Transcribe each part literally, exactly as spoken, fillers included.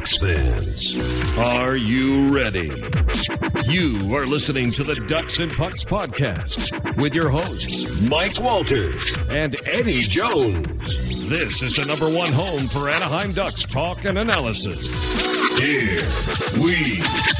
Ducks fans, are you ready? You are listening to the Ducks and Pucks podcast with your hosts, Mike Walters and Eddie Jones. This is the number one home for Anaheim Ducks talk and analysis. Here we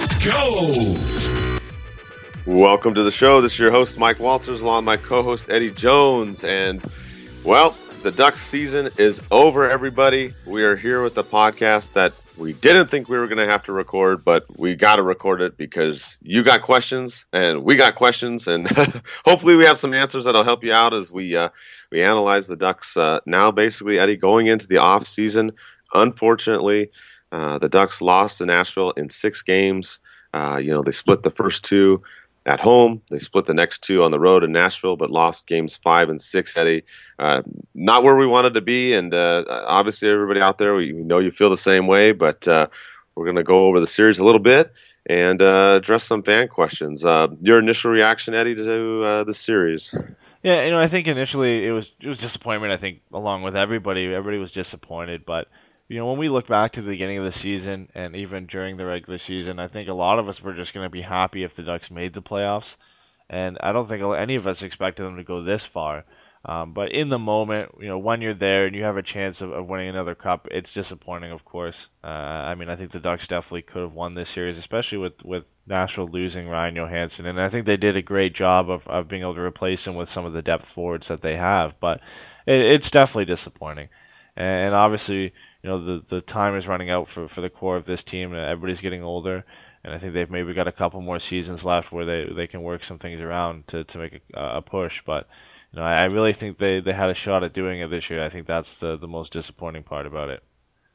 go. Welcome to the show. This is your host, Mike Walters, along with my co-host, Eddie Jones. And, well, the Ducks season is over, everybody. We are here with the podcast that we didn't think we were going to have to record, but we got to record it because you got questions and we got questions, and hopefully we have some answers that'll help you out as we uh, we analyze the Ducks uh, now. Basically, Eddie, going into the off season, unfortunately, uh, the Ducks lost to Nashville in six games. Uh, you know, they split the first two at home. They split the next two on the road in Nashville, but lost games five and six, Eddie. Uh, not where we wanted to be, and uh, obviously everybody out there, we, we know you feel the same way, but uh, we're going to go over the series a little bit and uh, address some fan questions. Uh, your initial reaction, Eddie, to uh, the series? Yeah, you know, I think initially it was it was disappointment. I think along with everybody, everybody was disappointed, but you know, when we look back to the beginning of the season and even during the regular season, I think a lot of us were just going to be happy if the Ducks made the playoffs. And I don't think any of us expected them to go this far. Um, but in the moment, you know, when you're there and you have a chance of, of winning another cup, it's disappointing, of course. Uh, I mean, I think the Ducks definitely could have won this series, especially with, with Nashville losing Ryan Johansson. And I think they did a great job of, of being able to replace him with some of the depth forwards that they have. But it, it's definitely disappointing. And, and obviously, you know, the, the time is running out for, for the core of this team. Everybody's getting older, and I think they've maybe got a couple more seasons left where they, they can work some things around to, to make a, a push. But, you know, I, I really think they, they had a shot at doing it this year. I think that's the, the most disappointing part about it.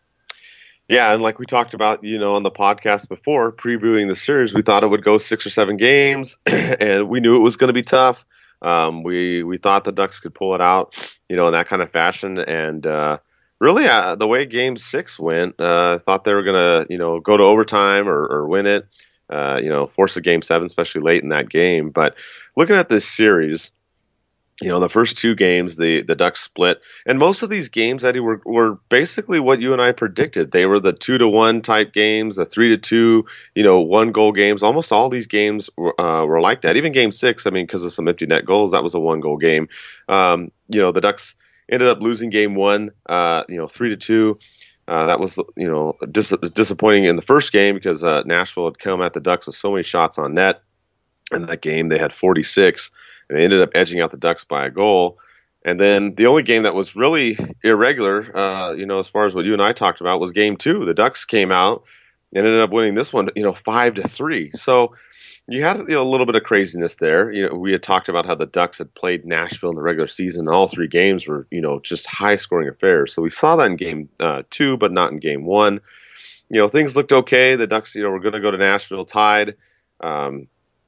Yeah, and like we talked about, you know, on the podcast before, previewing the series, we thought it would go six or seven games, and we knew it was going to be tough. Um, we we thought the Ducks could pull it out, you know, in that kind of fashion, and uh, Really, uh, the way Game Six went, uh, I thought they were gonna, you know, go to overtime or, or win it, uh, you know, force a Game Seven, especially late in that game. But looking at this series, you know, the first two games, the the Ducks split, and most of these games, Eddie, were were basically what you and I predicted. They were the two to one type games, the three to two, you know, one goal games. Almost all these games were, uh, were like that. Even Game Six, I mean, because of some empty net goals, that was a one goal game. Um, you know, the Ducks ended up losing game one, uh, you know, three to two. Uh, that was, you know, dis- disappointing in the first game because uh, Nashville had come at the Ducks with so many shots on net. In that game, they had forty-six, and they ended up edging out the Ducks by a goal. And then the only game that was really irregular, uh, you know, as far as what you and I talked about, was game two. The Ducks came out and ended up winning this one, you know, five to three. So you had, you know, a little bit of craziness there. You know, we had talked about how the Ducks had played Nashville in the regular season, and all three games were, you know, just high-scoring affairs. So we saw that in game uh, two, but not in game one. You know, things looked okay. The Ducks, you know, were going to go to Nashville tied. Um,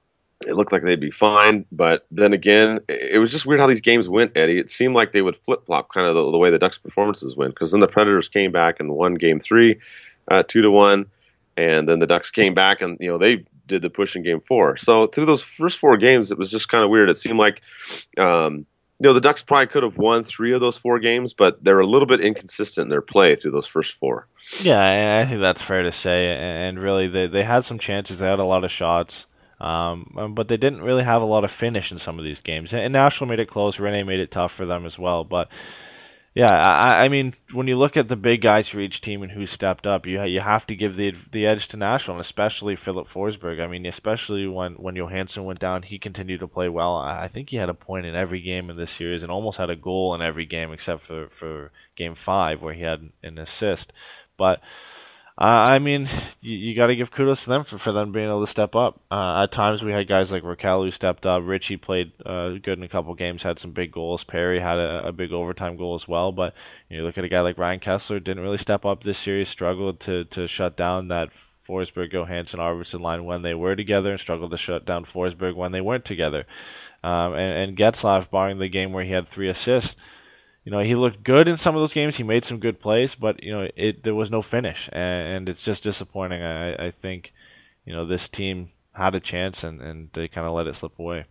it looked like they'd be fine, but then again, it was just weird how these games went, Eddie. It seemed like they would flip-flop kind of the, the way the Ducks' performances went, because then the Predators came back and won game three, uh, two to one, and then the Ducks came back and, you know, they did the push in game four. So through those first four games, it was just kind of weird. It seemed like, um, you know, the Ducks probably could have won three of those four games, but they were a little bit inconsistent in their play through those first four. Yeah, I think that's fair to say. And really, they, they had some chances. They had a lot of shots, um, but they didn't really have a lot of finish in some of these games. And Nashville made it close. Rene made it tough for them as well. But yeah, I, I mean, when you look at the big guys for each team and who stepped up, you you have to give the the edge to Nashville, and especially Philip Forsberg. I mean, especially when, when Johansson went down, he continued to play well. I think he had a point in every game in this series and almost had a goal in every game except for, for Game five where he had an assist. But Uh, I mean, you, you got to give kudos to them for, for them being able to step up. Uh, at times, we had guys like Raquel who stepped up. Richie played uh, good in a couple games, had some big goals. Perry had a, a big overtime goal as well. But you, know, you look at a guy like Ryan Kessler, didn't really step up this series, struggled to, to shut down that Forsberg, Johansson, Arvidsson line when they were together, and struggled to shut down Forsberg when they weren't together. Um, and, and Getzlaf, barring the game where he had three assists, you know, he looked good in some of those games. He made some good plays, but, you know, it there was no finish, and, and it's just disappointing. I, I think, you know, this team had a chance, and, and they kind of let it slip away.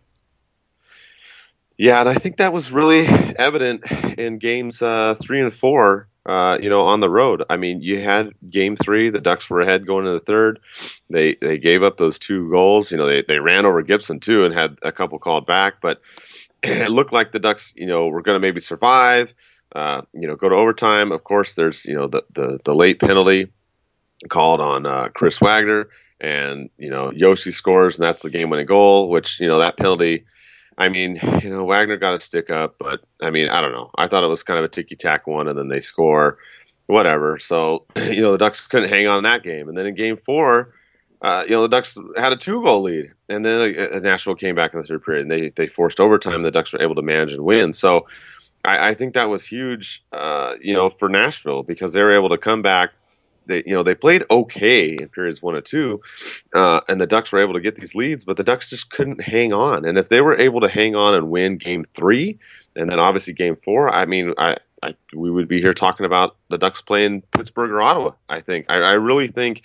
Yeah, and I think that was really evident in games uh, three and four. uh, you know, on the road. I mean, you had game three, the Ducks were ahead going into the third. They they gave up those two goals. You know, they, they ran over Gibson too and had a couple called back, but it looked like the Ducks, you know, were going to maybe survive, uh, you know, go to overtime. Of course, there's, you know, the, the, the late penalty called on uh, Chris Wagner, and, you know, Yoshi scores, and that's the game-winning goal, which, you know, that penalty, I mean, you know, Wagner got a stick up, but, I mean, I don't know. I thought it was kind of a ticky-tack one, and then they score, whatever. So, you know, the Ducks couldn't hang on in that game. And then in game four, Uh, you know, the Ducks had a two-goal lead, and then uh, Nashville came back in the third period, and they they forced overtime. The Ducks were able to manage and win. So I, I think that was huge, uh, you know, for Nashville, because they were able to come back. They, you know, they played okay in periods one and two, uh, and the Ducks were able to get these leads, but the Ducks just couldn't hang on. And if they were able to hang on and win game three, and then obviously game four, I mean, I, I we would be here talking about the Ducks playing Pittsburgh or Ottawa. I think I, I really think.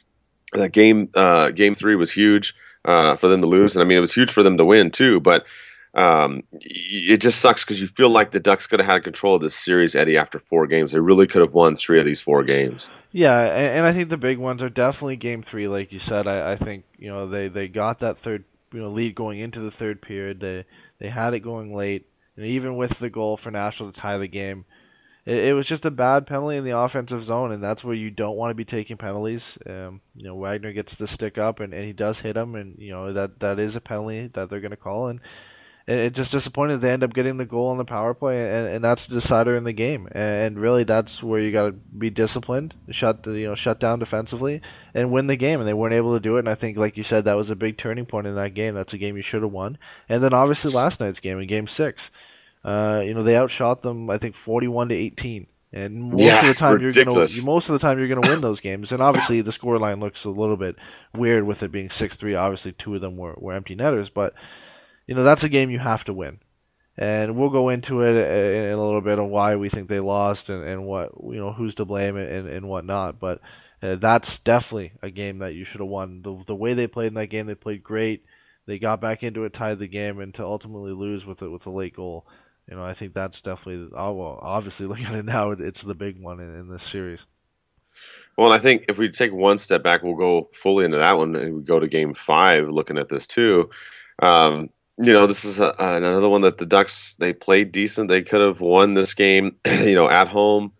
That game, uh, game three was huge uh, for them to lose, and I mean it was huge for them to win too. But um, it just sucks because you feel like the Ducks could have had control of this series, Eddie. After four games, they really could have won three of these four games. Yeah, and, and I think the big ones are definitely game three, like you said. I, I think you know they, they got that third you know lead going into the third period. They they had it going late, and even with the goal for Nashville to tie the game. It, it was just a bad penalty in the offensive zone, and that's where you don't want to be taking penalties. Um, you know, Wagner gets the stick up, and, and he does hit him, and you know that that is a penalty that they're going to call. And it, it's just disappointing they end up getting the goal on the power play, and, and that's the decider in the game. And really, that's where you got to be disciplined, shut the, you know shut down defensively, and win the game. And they weren't able to do it. And I think, like you said, that was a big turning point in that game. That's a game you should have won. And then obviously last night's game in Game Six. Uh, you know, they outshot them, I think, forty-one to eighteen, and most yeah, of the time ridiculous. you're gonna, most of the time you're gonna win those games. And obviously, the scoreline looks a little bit weird with it being six three. Obviously, two of them were, were empty netters, but you know that's a game you have to win. And we'll go into it in a little bit on why we think they lost and, and what you know who's to blame and and whatnot. But uh, that's definitely a game that you should have won. The the way they played in that game, they played great. They got back into it, tied the game, and to ultimately lose with it with a late goal. You know, I think that's definitely, oh, well, obviously looking at it now, it's the big one in, in this series. Well, and I think if we take one step back, we'll go fully into that one, and we go to game five looking at this too. Um, you know, this is a, another one that the Ducks, they played decent. They could have won this game, you know, at home.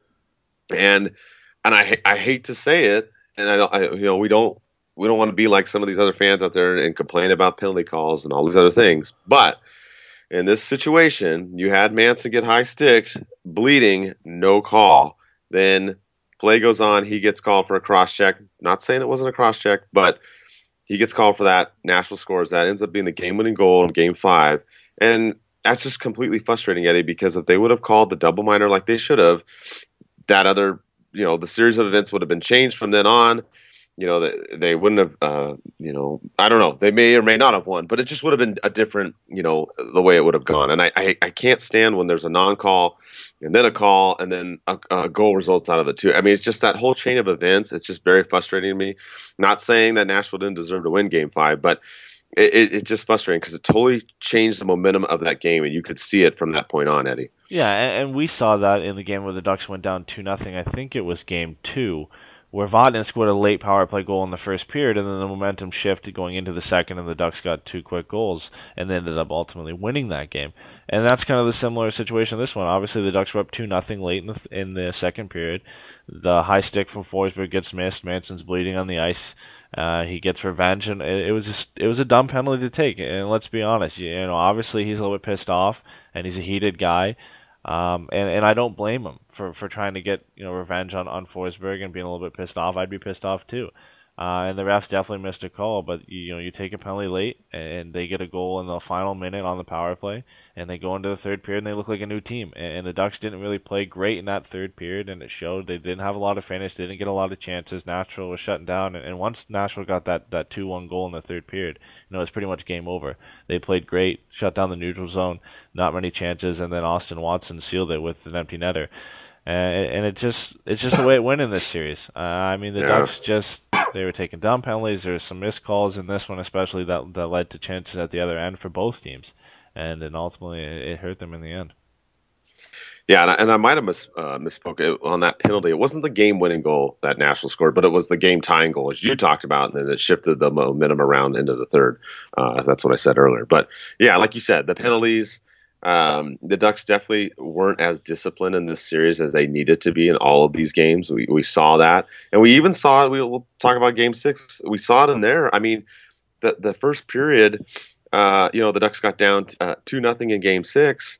And and I I hate to say it, and I don't, I, you know, we don't we don't want to be like some of these other fans out there and complain about penalty calls and all these other things, but in this situation, you had Manson get high sticked, bleeding, no call. Then play goes on. He gets called for a cross check. Not saying it wasn't a cross check, but he gets called for that. Nashville scores. That ends up being the game-winning goal in Game Five, and that's just completely frustrating, Eddie. Because if they would have called the double minor like they should have, that other, you know, the series of events would have been changed from then on. You know, they, they wouldn't have, uh, you know, I don't know. They may or may not have won, but it just would have been a different, you know, the way it would have gone. And I, I, I can't stand when there's a non-call and then a call and then a, a goal results out of it too. I mean, it's just that whole chain of events. It's just very frustrating to me. Not saying that Nashville didn't deserve to win Game Five, but it, it, it's just frustrating because it totally changed the momentum of that game, and you could see it from that point on, Eddie. Yeah, and, and we saw that in the game where the Ducks went down two nothing. I think it was Game Two, where Vatanen scored a late power play goal in the first period, and then the momentum shifted going into the second, and the Ducks got two quick goals, and they ended up ultimately winning that game. And that's kind of the similar situation this one. Obviously, the Ducks were up two nothing late in the, in the second period. The high stick from Forsberg gets missed. Manson's bleeding on the ice. Uh, he gets revenge, and it, it was just, it was a dumb penalty to take. And let's be honest, you know, obviously he's a little bit pissed off, and he's a heated guy. Um, and, and I don't blame him for, for trying to get, you know, revenge on, on Forsberg and being a little bit pissed off. I'd be pissed off too. Uh, and the refs definitely missed a call, but you, you know, you take a penalty late and they get a goal in the final minute on the power play, and they go into the third period and they look like a new team. And, and the Ducks didn't really play great in that third period, and it showed. They didn't have a lot of finish. They didn't get a lot of chances. Nashville was shutting down, and, and once Nashville got that, that two one goal in the third period, you know, it's pretty much game over. They played great, shut down the neutral zone, not many chances, and then Austin Watson sealed it with an empty netter. And, and it just it's just the way it went in this series. Uh, I mean, the yeah. Ducks just, they were taking dumb penalties. There were some missed calls in this one, especially that that led to chances at the other end for both teams, and then ultimately it, it hurt them in the end. Yeah, and I, and I might have mis, uh, misspoke on that penalty. It wasn't the game-winning goal that Nashville scored, but it was the game-tying goal, as you talked about, and then it shifted the momentum around into the third. Uh, that's what I said earlier. But, yeah, like you said, the penalties, um, the Ducks definitely weren't as disciplined in this series as they needed to be in all of these games. We, we saw that. And we even saw it. We, we'll talk about Game six. We saw it in there. I mean, the, the first period, uh, you know, the Ducks got down uh, two nothing in Game six.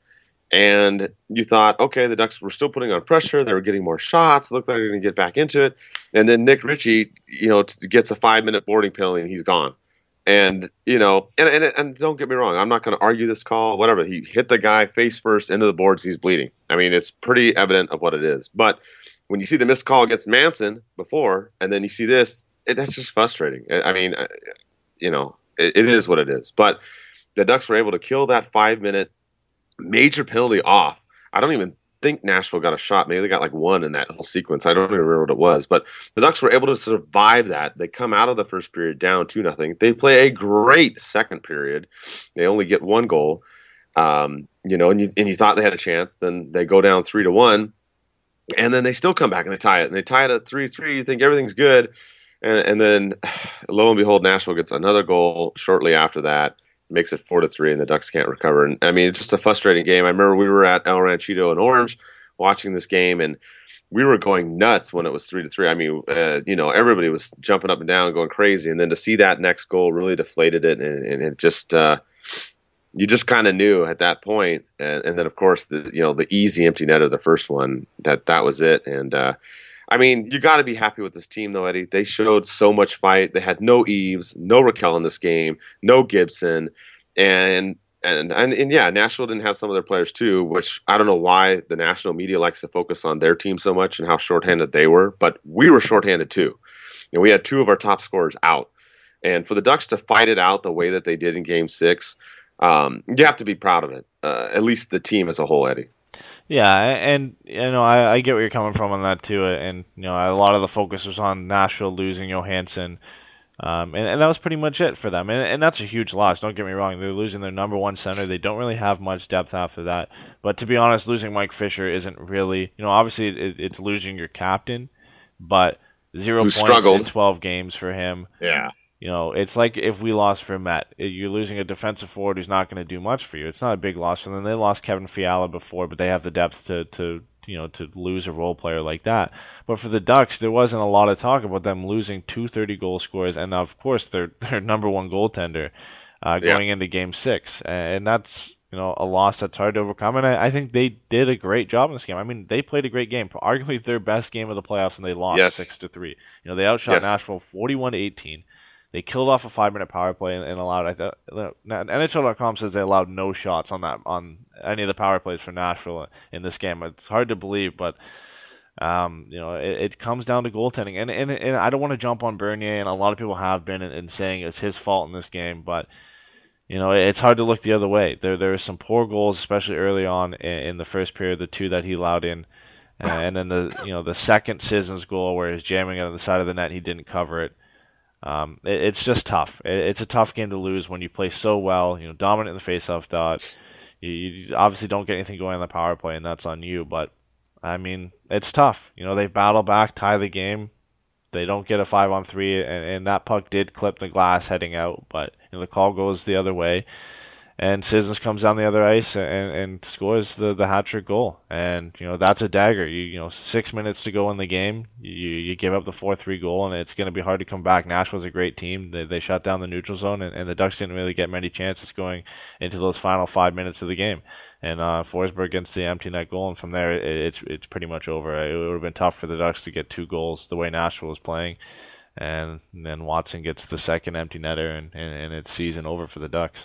And you thought, okay, the Ducks were still putting on pressure. They were getting more shots. It looked like they were going to get back into it. And then Nick Ritchie, you know, gets a five-minute boarding penalty, and he's gone. And, you know, and, and, and don't get me wrong. I'm not going to argue this call, whatever. He hit the guy face first into the boards. He's bleeding. I mean, it's pretty evident of what it is. But when you see the missed call against Manson before, and then you see this, it, that's just frustrating. I mean, you know, it, it is what it is. But the Ducks were able to kill that five-minute major penalty off. I don't even think Nashville got a shot. Maybe they got like one in that whole sequence. I don't even remember what it was. But the Ducks were able to survive that. They come out of the first period down two nothing. They play a great second period. They only get one goal. Um, you know, and you and you thought they had a chance. Then they go down three to one, and then they still come back and they tie it. And they tie it at three three. You think everything's good, and and then lo and behold, Nashville gets another goal shortly after that. Makes it four to three, and the Ducks can't recover. And I mean, it's just a frustrating game. I remember we were at El Ranchito in Orange watching this game, and we were going nuts when it was three to three. I mean, uh, you know, everybody was jumping up and down, going crazy. And then to see that next goal really deflated it, and, and it just, uh, you just kind of knew at that point. And, and then, of course, the you know the easy empty net of the first one, that that was it. And uh, I mean, you got to be happy with this team, though, Eddie. They showed so much fight. They had no Eves, no Raquel in this game, no Gibson, and and and, and yeah, Nashville didn't have some of their players too, which I don't know why the national media likes to focus on their team so much and how shorthanded they were, but we were shorthanded too. You know, we had two of our top scorers out, and for the Ducks to fight it out the way that they did in Game Six, um, you have to be proud of it. Uh, at least the team as a whole, Eddie. Yeah, and you know I, I get where you're coming from on that too, and you know a lot of the focus was on Nashville losing Johansson, um, and, and that was pretty much it for them, and, and that's a huge loss. Don't get me wrong; they're losing their number one center. They don't really have much depth after that. But to be honest, losing Mike Fisher isn't really, you know, obviously it, it's losing your captain, but zero Who points struggled. in twelve games for him. Yeah. You know, it's like if we lost Vermette. You're losing a defensive forward who's not going to do much for you. It's not a big loss for them. They lost Kevin Fiala before, but they have the depth to, to you know to lose a role player like that. But for the Ducks, there wasn't a lot of talk about them losing two thirty-goal scorers, and of course their their number one goaltender uh, going yeah. into Game Six, and that's you know a loss that's hard to overcome. And I, I think they did a great job in this game. I mean, they played a great game, arguably their best game of the playoffs, and they lost yes. six to three. You know, they outshot yes. Nashville forty-one to eighteen. They killed off a five-minute power play and, and allowed. I thought N H L dot com says they allowed no shots on that on any of the power plays for Nashville in this game. It's hard to believe, but um, you know it, it comes down to goaltending. And, and and I don't want to jump on Bernier, and a lot of people have been in, in saying it's his fault in this game, but you know it's hard to look the other way. There there are some poor goals, especially early on in, in the first period, the two that he allowed in, and then the you know the second Sissons goal where he's jamming it on the side of the net, he didn't cover it. Um, it, it's just tough. It, it's a tough game to lose when you play so well, you know, dominant in the faceoff dot. You, you obviously don't get anything going on the power play, and that's on you. But I mean, it's tough. You know, they battle back, tie the game. They don't get a five on three, and, and that puck did clip the glass heading out, but you know, the call goes the other way. And Sissons comes down the other ice and, and scores the, the hat-trick goal. And, you know, that's a dagger. You you know, six minutes to go in the game. You you give up the four three goal, and it's going to be hard to come back. Nashville's a great team. They they shut down the neutral zone, and, and the Ducks didn't really get many chances going into those final five minutes of the game. And uh, Forsberg gets the empty net goal, and from there, it, it's it's pretty much over. It would have been tough for the Ducks to get two goals the way Nashville was playing. And, and then Watson gets the second empty netter, and, and, and it's season over for the Ducks.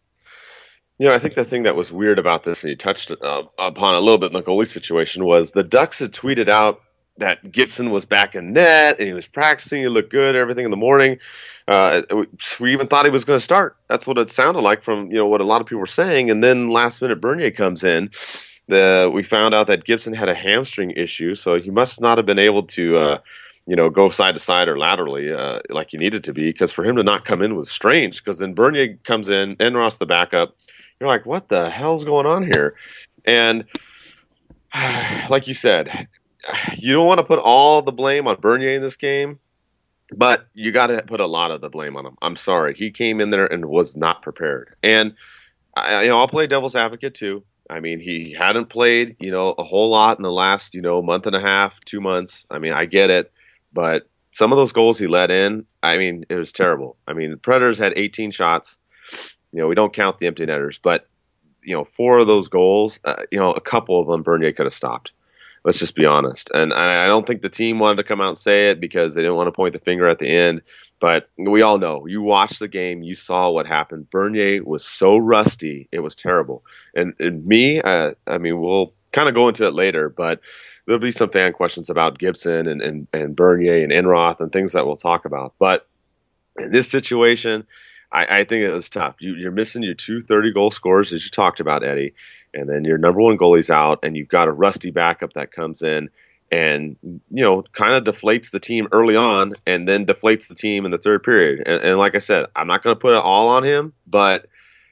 You know, I think the thing that was weird about this, and you touched uh, upon a little bit in the goalie situation, was the Ducks had tweeted out that Gibson was back in net and he was practicing. He looked good, everything in the morning. Uh, we even thought he was going to start. That's what it sounded like from you know what a lot of people were saying. And then last minute, Bernier comes in. The we found out that Gibson had a hamstring issue, so he must not have been able to. Uh, you know, go side to side or laterally uh, like he needed to be, because for him to not come in was strange, because then Bernier comes in, Enross the backup. You're like, what the hell's going on here? And like you said, you don't want to put all the blame on Bernier in this game, but you got to put a lot of the blame on him. I'm sorry. He came in there and was not prepared. And I, you know, I'll play devil's advocate too. I mean, he hadn't played, you know, a whole lot in the last, you know, month and a half, two months. I mean, I get it, but some of those goals he let in, I mean, it was terrible. I mean, the Predators had eighteen shots. You know, we don't count the empty netters, but you know, four of those goals, uh, you know, a couple of them Bernier could have stopped. Let's just be honest. And I don't think the team wanted to come out and say it because they didn't want to point the finger at the end. But we all know, you watched the game, you saw what happened. Bernier was so rusty, it was terrible. And, and me, uh, I mean, we'll kind of go into it later, but there'll be some fan questions about Gibson and, and, and Bernier and Enroth and things that we'll talk about. But in this situation, I, I think it was tough. You, you're missing your two thirty-goal scorers, as you talked about, Eddie. And then your number one goalie's out, and you've got a rusty backup that comes in and, you know, kind of deflates the team early on and then deflates the team in the third period. And, and like I said, I'm not going to put it all on him, but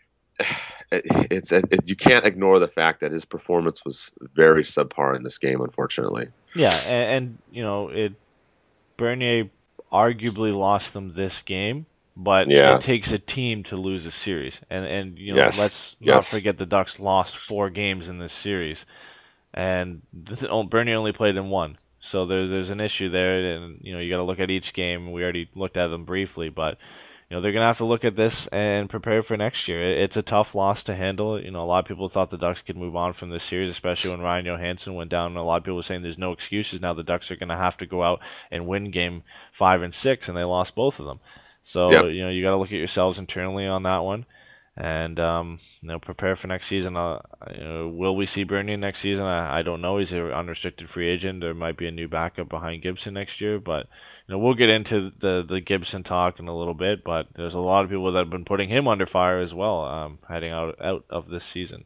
it, it's it, you can't ignore the fact that his performance was very subpar in this game, unfortunately. Yeah, and, and you know, it Bernier arguably lost them this game. But yeah. It takes a team to lose a series, and and you know yes. let's yes. not forget the Ducks lost four games in this series, and Bernier only played in one, so there, there's an issue there, and you know you got to look at each game. We already looked at them briefly, but you know they're gonna have to look at this and prepare for next year. It's a tough loss to handle. You know a lot of people thought the Ducks could move on from this series, especially when Ryan Johansson went down. And a lot of people were saying there's no excuses now. The Ducks are gonna have to go out and win game five and six, and they lost both of them. So, yep. you know, you got to look at yourselves internally on that one and, um, you know, prepare for next season. Uh, you know, will we see Bernier next season? I, I don't know. He's an unrestricted free agent. There might be a new backup behind Gibson next year. But, you know, we'll get into the, the Gibson talk in a little bit. But there's a lot of people that have been putting him under fire as well, um, heading out, out of this season.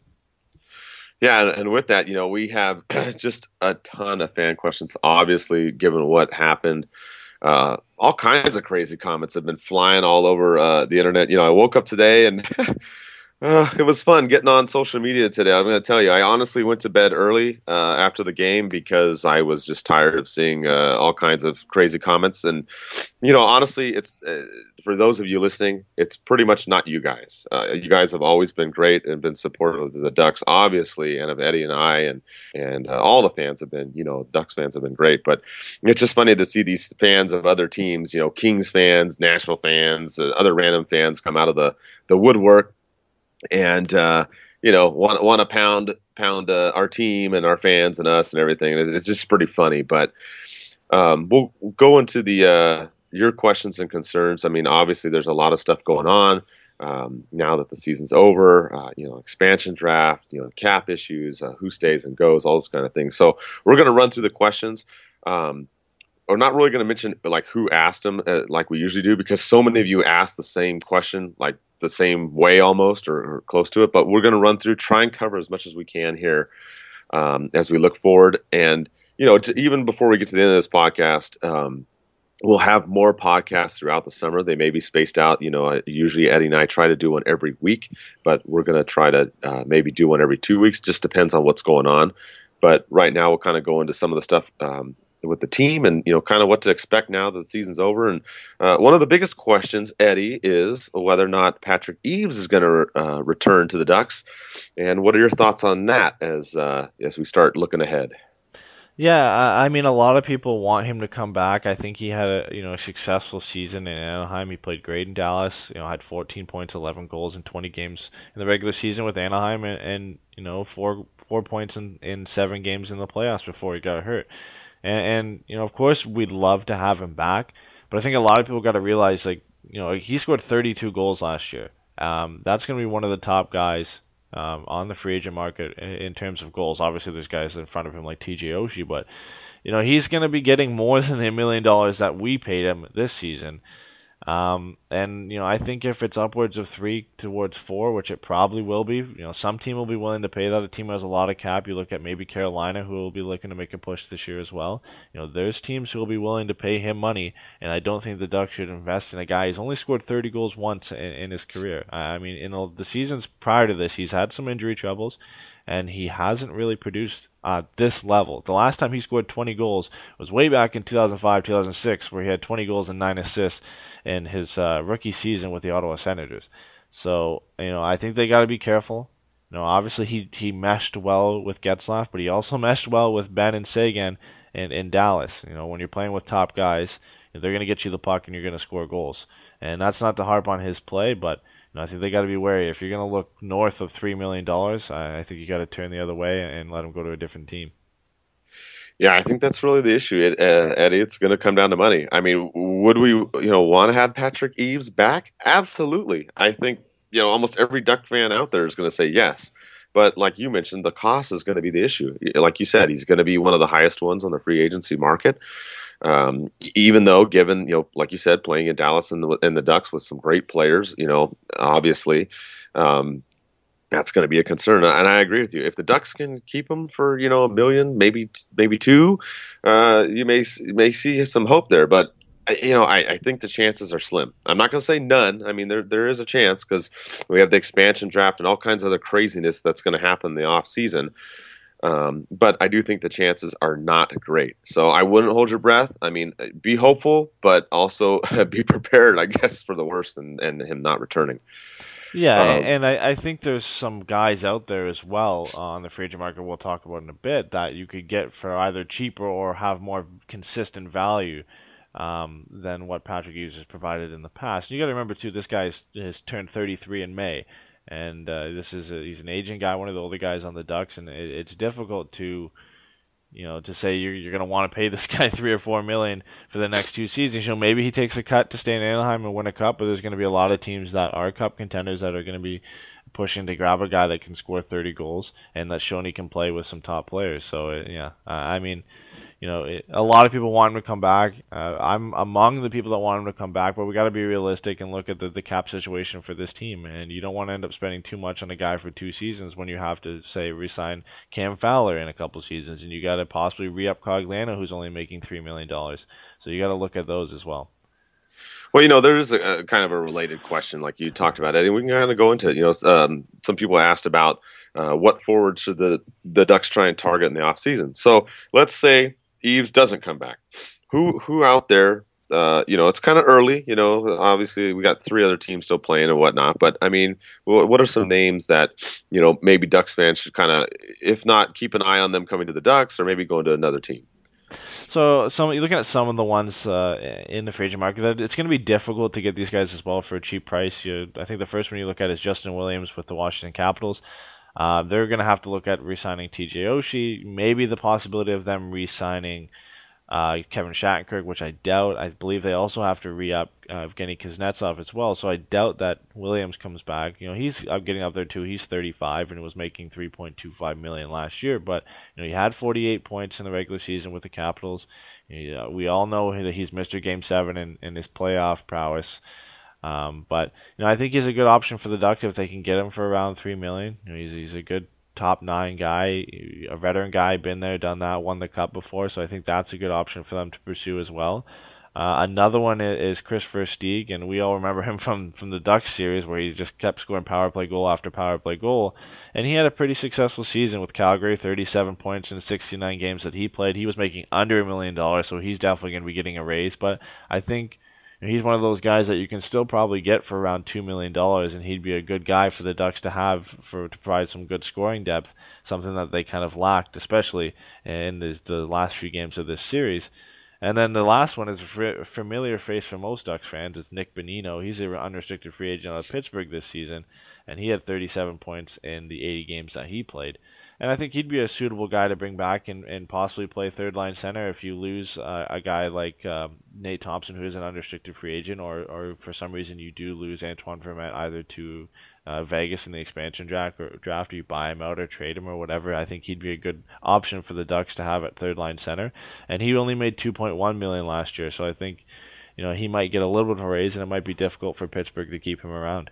Yeah, and, and with that, you know, we have just a ton of fan questions, obviously, given what happened. Uh, all kinds of crazy comments have been flying all over uh, the internet. You know, I woke up today and uh, it was fun getting on social media today. I'm going to tell you, I honestly went to bed early uh, after the game because I was just tired of seeing uh, all kinds of crazy comments. And, you know, honestly, it's uh, for those of you listening, it's pretty much not you guys. Uh, you guys have always been great and been supportive of the Ducks, obviously, and of Eddie and I, and and uh, all the fans have been, you know, Ducks fans have been great. But it's just funny to see these fans of other teams, you know, Kings fans, Nashville fans, uh, other random fans come out of the, the woodwork and, uh, you know, want, want to pound pound uh, our team and our fans and us and everything. And it's just pretty funny. But um, we'll go into the uh, your questions and concerns. I mean, obviously, there's a lot of stuff going on um, now that the season's over. Uh, you know, expansion draft, you know, cap issues, uh, who stays and goes, all those kind of things. So we're going to run through the questions. Um, We're not really going to mention like who asked them uh, like we usually do because so many of you asked the same question like the same way almost or, or close to it. But we're going to run through, try and cover as much as we can here um, as we look forward. And, you know, to, even before we get to the end of this podcast, um, we'll have more podcasts throughout the summer. They may be spaced out. You know, usually Eddie and I try to do one every week, but we're going to try to uh, maybe do one every two weeks. Just depends on what's going on. But right now we'll kind of go into some of the stuff um, with the team and, you know, kind of what to expect now that the season's over. And uh, one of the biggest questions, Eddie, is whether or not Patrick Eaves is going to uh, return to the Ducks. And what are your thoughts on that as uh, as we start looking ahead? Yeah, I mean, a lot of people want him to come back. I think he had a you know a successful season in Anaheim. He played great in Dallas. You know, had fourteen points, eleven goals in twenty games in the regular season with Anaheim, and, and you know four four points in, in seven games in the playoffs before he got hurt. And, and, you know, of course, we'd love to have him back. But I think a lot of people got to realize, like, you know, he scored thirty-two goals last year. Um, that's going to be one of the top guys um, on the free agent market in, in terms of goals. Obviously, there's guys in front of him like T J Oshie. But, you know, he's going to be getting more than the million dollars that we paid him this season. Um, and, you know, I think if it's upwards of three towards four, which it probably will be, you know, some team will be willing to pay that. A team has a lot of cap. You look at maybe Carolina, who will be looking to make a push this year as well. You know, there's teams who will be willing to pay him money, and I don't think the Ducks should invest in a guy who's only scored thirty goals once in, in his career. I mean, in the seasons prior to this, he's had some injury troubles. and he hasn't really produced at this level. The last time he scored twenty goals was way back in two thousand five, two thousand six, where he had twenty goals and nine assists in his uh, rookie season with the Ottawa Senators. So, you know, I think they got to be careful. You know, obviously he, he meshed well with Getzlaf, but he also meshed well with Benn and Seguin in, in Dallas. You know, when you're playing with top guys, they're going to get you the puck and you're going to score goals. And that's not to harp on his play, but you know, I think they got to be wary. If you're going to look north of three million dollars, I, I think you got to turn the other way and let him go to a different team. Yeah, I think that's really the issue, it, uh, Eddie. It's going to come down to money. I mean, would we, you know, want to have Patrick Eaves back? Absolutely. I think, you know, almost every Duck fan out there is going to say yes. But like you mentioned, the cost is going to be the issue. Like you said, he's going to be one of the highest ones on the free agency market. Um, even though, given, you know, like you said, playing in Dallas and the, and the Ducks with some great players, you know, obviously, um, that's going to be a concern. And I agree with you. If the Ducks can keep him for, you know, a million, maybe maybe two, uh, you may you may see some hope there. But you know, I, I think the chances are slim. I'm not going to say none. I mean, there there is a chance because we have the expansion draft and all kinds of other craziness that's going to happen in the off season. Um, but I do think the chances are not great. So I wouldn't hold your breath. I mean, be hopeful, but also be prepared, I guess, for the worst and, and him not returning. Yeah, um, and I, I think there's some guys out there as well on the free agent market we'll talk about in a bit that you could get for either cheaper or have more consistent value um, than what Patrick Hughes has provided in the past. You got to remember, too, this guy has turned thirty-three in May. And uh, this is a, he's an aging guy, one of the older guys on the Ducks, and it, it's difficult to, you know, to say you're you're going to want to pay this guy three or four million for the next two seasons. You know, maybe he takes a cut to stay in Anaheim and win a cup, but there's going to be a lot of teams that are cup contenders that are going to be pushing to grab a guy that can score thirty goals and that shown he can play with some top players. So uh, yeah, uh, I mean. You know, it, a lot of people want him to come back. Uh, I'm among the people that want him to come back, but we got to be realistic and look at the, the cap situation for this team. And you don't want to end up spending too much on a guy for two seasons when you have to, say, re-sign Cam Fowler in a couple seasons, and you got to possibly re-up Cogliano, who's only making three million dollars. So you got to look at those as well. Well, you know, there is a, a kind of a related question, like you talked about, Eddie. We can kind of go into it. You know, um, some people asked about uh, what forward should the the Ducks try and target in the offseason. So let's say Eaves doesn't come back. Who who out there, uh, you know, it's kind of early, you know, obviously we got three other teams still playing and whatnot, but I mean, what are some names that, you know, maybe Ducks fans should kind of, if not, keep an eye on them coming to the Ducks or maybe going to another team? So, some you're looking at some of the ones uh, in the free agent market. It's going to be difficult to get these guys as well for a cheap price. You, I think the first one you look at is Justin Williams with the Washington Capitals. Uh, they're going to have to look at re-signing T J Oshie, maybe the possibility of them re-signing uh, Kevin Shattenkirk, which I doubt. I believe they also have to re-up uh, Evgeny Kuznetsov as well, so I doubt that Williams comes back. You know, he's up getting up there too. He's thirty-five and was making three point two five million dollars last year, but you know, he had forty-eight points in the regular season with the Capitals. You know, we all know that he's Mister Game seven in, in his playoff prowess. Um, but you know, I think he's a good option for the Ducks if they can get him for around three million. You know, he's he's a good top nine guy, a veteran guy, been there, done that, won the cup before. So I think that's a good option for them to pursue as well. Uh, another one is Chris Versteeg, and we all remember him from from the Ducks series where he just kept scoring power play goal after power play goal, and he had a pretty successful season with Calgary, thirty-seven points in sixty-nine games that he played. He was making under a million dollars, so he's definitely going to be getting a raise. But I think he's one of those guys that you can still probably get for around two million dollars, and he'd be a good guy for the Ducks to have for to provide some good scoring depth, something that they kind of lacked, especially in this, the last few games of this series. And then the last one is a familiar face for most Ducks fans. It's Nick Bonino. He's an unrestricted free agent out of Pittsburgh this season, and he had thirty-seven points in the eighty games that he played. And I think he'd be a suitable guy to bring back and, and possibly play third-line center if you lose uh, a guy like um, Nate Thompson, who is an unrestricted free agent, or, or for some reason you do lose Antoine Vermette either to uh, Vegas in the expansion draft, or draft, or you buy him out or trade him or whatever. I think he'd be a good option for the Ducks to have at third-line center. And he only made two point one million dollars last year, so I think you know he might get a little bit of a raise, and it might be difficult for Pittsburgh to keep him around.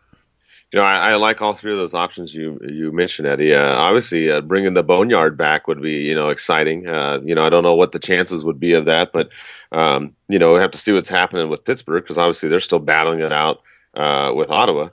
You know, I, I like all three of those options you you mentioned, Eddie. Uh, obviously, uh, bringing the Boneyard back would be, you know, exciting. Uh, you know, I don't know what the chances would be of that, but, um, you know, we have to see what's happening with Pittsburgh because obviously they're still battling it out uh, with Ottawa.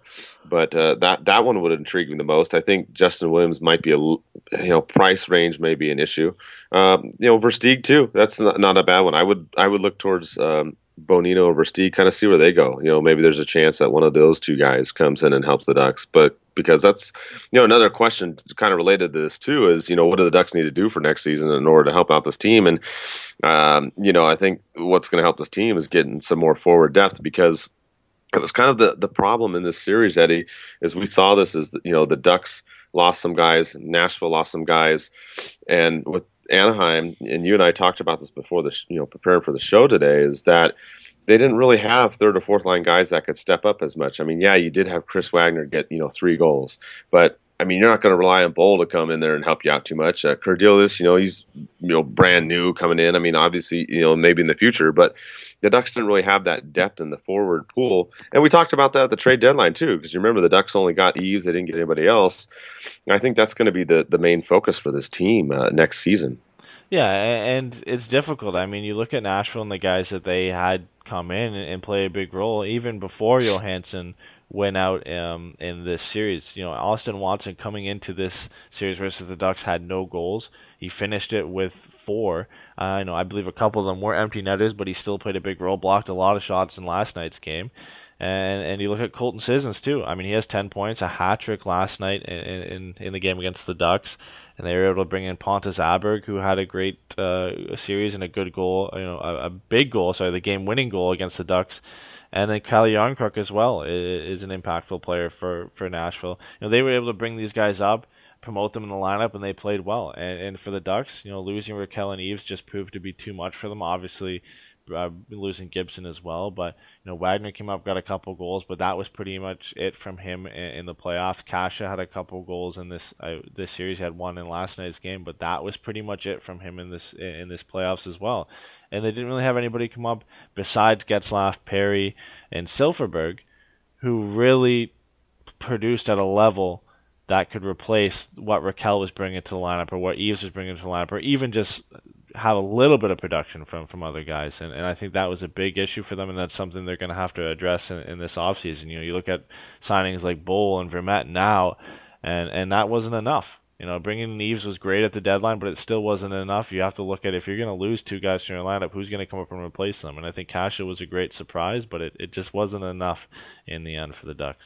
but uh, that that one would intrigue me the most. I think Justin Williams might be a you know price range may be an issue. Um, you know, Versteeg too. That's not, not a bad one. I would I would look towards um, Bonino or Versteeg, kind of see where they go. You know, maybe there's a chance that one of those two guys comes in and helps the Ducks. But because that's you know another question kind of related to this too is you know what do the Ducks need to do for next season in order to help out this team? And um, you know I think what's going to help this team is getting some more forward depth, because it was kind of the, the problem in this series, Eddie, is we saw this as, you know, the Ducks lost some guys, Nashville lost some guys, and with Anaheim, and you and I talked about this before the, you know, preparing for the show today, is that they didn't really have third or fourth line guys that could step up as much. I mean, yeah, you did have Chris Wagner get, you know, three goals, but I mean, you're not going to rely on Bull to come in there and help you out too much. Uh, Cordelis, you know, he's you know brand new coming in. I mean, obviously, you know, maybe in the future, but the Ducks didn't really have that depth in the forward pool. And we talked about that at the trade deadline too, because you remember the Ducks only got Eves; they didn't get anybody else. And I think that's going to be the the main focus for this team uh, next season. Yeah, and it's difficult. I mean, you look at Nashville and the guys that they had come in and play a big role even before Johansson went out um, in this series. You know, Austin Watson coming into this series versus the Ducks had no goals. He finished it with four. I uh, know I believe a couple of them were empty netters, but he still played a big role, blocked a lot of shots in last night's game. And and you look at Colton Sissons too. I mean, he has ten points, a hat trick last night in, in in the game against the Ducks, and they were able to bring in Pontus Aberg, who had a great uh, series and a good goal, you know, a, a big goal, sorry, the game-winning goal against the Ducks. And then Calle Jarnkrok as well is, is an impactful player for, for Nashville. You know, they were able to bring these guys up, promote them in the lineup, and they played well. And, and for the Ducks, you know, losing Rakell and Eves just proved to be too much for them. Obviously, uh, losing Gibson as well, but you know, Wagner came up, got a couple goals, but that was pretty much it from him in, in the playoffs. Kasha had a couple goals in this uh, this series. He had one in last night's game, but that was pretty much it from him in this in this playoffs as well. And they didn't really have anybody come up besides Getzlaf, Perry, and Silfverberg, who really produced at a level that could replace what Rakell was bringing to the lineup, or what Eves was bringing to the lineup, or even just have a little bit of production from, from other guys. And, and I think that was a big issue for them, and that's something they're going to have to address in, in this offseason. You know, you look at signings like Bull and Vermette now, and, and that wasn't enough. You know, bringing in Eves was great at the deadline, but it still wasn't enough. You have to look at, if you're going to lose two guys from your lineup, who's going to come up and replace them? And I think Kasha was a great surprise, but it, it just wasn't enough in the end for the Ducks.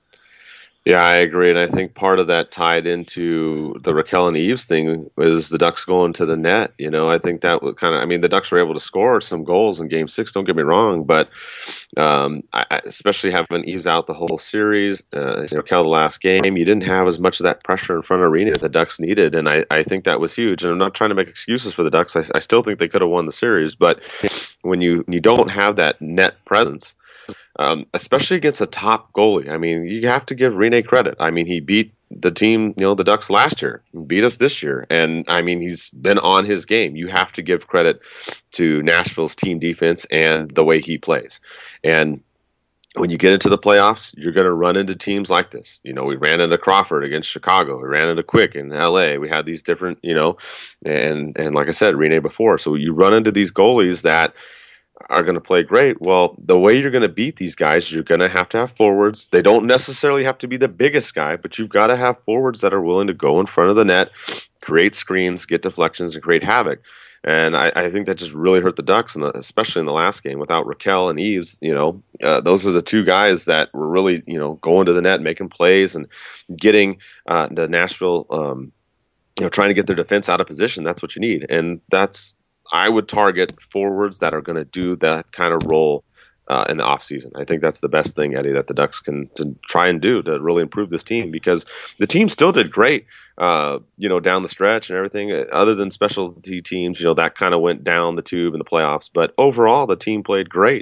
Yeah, I agree, and I think part of that tied into the Rakell and Eves thing was the Ducks going to the net. You know, I think that was kind of. I mean, the Ducks were able to score some goals in Game Six. Don't get me wrong, but um, I, especially having Eves out the whole series, uh, Rakell the last game, you didn't have as much of that pressure in front of Arena that the Ducks needed, and I, I think that was huge. And I'm not trying to make excuses for the Ducks. I, I still think they could have won the series, but when you when you don't have that net presence. Um, especially against a top goalie. I mean, you have to give Rene credit. I mean, he beat the team, you know, the Ducks last year, he beat us this year. And, I mean, he's been on his game. You have to give credit to Nashville's team defense and the way he plays. And when you get into the playoffs, you're going to run into teams like this. You know, we ran into Crawford against Chicago. We ran into Quick in L A. We had these different, you know, and, and like I said, Rene before. So you run into these goalies that are going to play great. Well, the way you're going to beat these guys, you're going to have to have forwards. They don't necessarily have to be the biggest guy, but you've got to have forwards that are willing to go in front of the net, create screens, get deflections, and create havoc. And I, I think that just really hurt the Ducks, in the, especially in the last game. Without Rakell and Eves, you know, uh, those are the two guys that were really, you know, going to the net, making plays, and getting uh, the Nashville, um, you know, trying to get their defense out of position. That's what you need, and that's. I would target forwards that are going to do that kind of role uh, in the offseason. I think that's the best thing, Eddie, that the Ducks can to try and do to really improve this team, because the team still did great, uh, you know, down the stretch and everything. Other than specialty teams, you know, that kind of went down the tube in the playoffs. But overall, the team played great.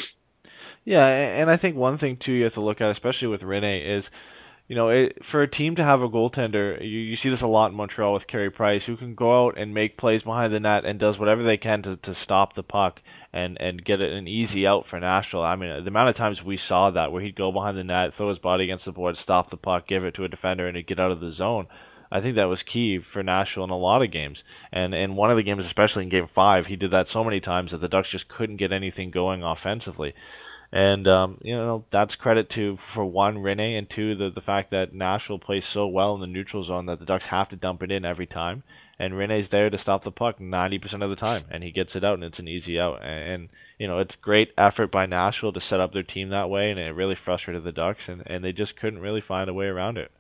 Yeah, and I think one thing, too, you have to look at, especially with Rene, is you know, it, for a team to have a goaltender, you, you see this a lot in Montreal with Carey Price, who can go out and make plays behind the net and does whatever they can to, to stop the puck and, and get it an easy out for Nashville. I mean, the amount of times we saw that, where he'd go behind the net, throw his body against the board, stop the puck, give it to a defender, and he'd get out of the zone. I think that was key for Nashville in a lot of games. And in one of the games, especially in Game five, he did that so many times that the Ducks just couldn't get anything going offensively. And, um, you know, that's credit to, for one, Rinne, and two, the, the fact that Nashville plays so well in the neutral zone that the Ducks have to dump it in every time. And Rinne's there to stop the puck ninety percent of the time, and he gets it out, and it's an easy out. And, and you know, it's great effort by Nashville to set up their team that way, and it really frustrated the Ducks, and, and they just couldn't really find a way around it.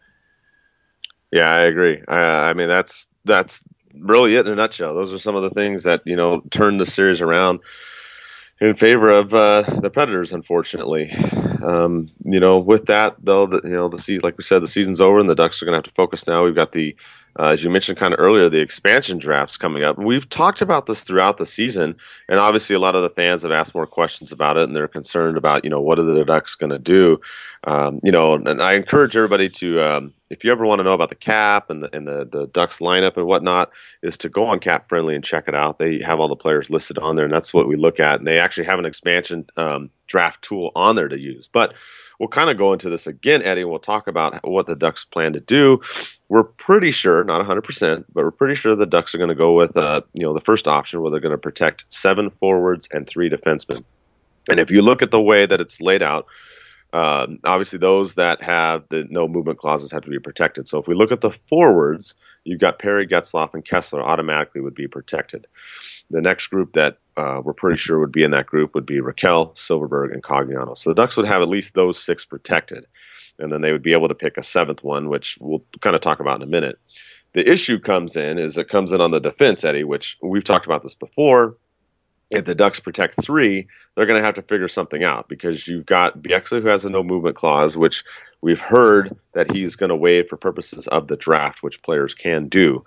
Yeah, I agree. Uh, I mean, that's that's really it in a nutshell. Those are some of the things that, you know, turned the series around in favor of uh, the Predators, unfortunately. Um, you know, with that, though, the, you know, the season, like we said, the season's over, and the Ducks are going to have to focus now. We've got the, uh, as you mentioned kind of earlier, the expansion drafts coming up. And we've talked about this throughout the season, and obviously a lot of the fans have asked more questions about it, and they're concerned about, you know, what are the Ducks going to do? Um, you know, and I encourage everybody to, um, if you ever want to know about the cap and the and the, the Ducks lineup and whatnot, is to go on Cap Friendly and check it out. They have all the players listed on there, and that's what we look at. And they actually have an expansion um, draft tool on there to use. But we'll kind of go into this again, Eddie, and we'll talk about what the Ducks plan to do. We're pretty sure, not one hundred percent, but we're pretty sure the Ducks are going to go with, uh, you know, the first option where they're going to protect seven forwards and three defensemen. And if you look at the way that it's laid out, Um, obviously, those that have the no movement clauses have to be protected. So if we look at the forwards, you've got Perry, Getzlaf, and Kessler automatically would be protected. The next group that uh, we're pretty sure would be in that group would be Raquel, Silverberg, and Cogliano. So the Ducks would have at least those six protected. And then they would be able to pick a seventh one, which we'll kind of talk about in a minute. The issue comes in is it comes in on the defense, Eddie, which we've talked about this before. If the Ducks protect three, they're going to have to figure something out, because you've got Bieksa, who has a no movement clause, which we've heard that he's going to waive for purposes of the draft, which players can do.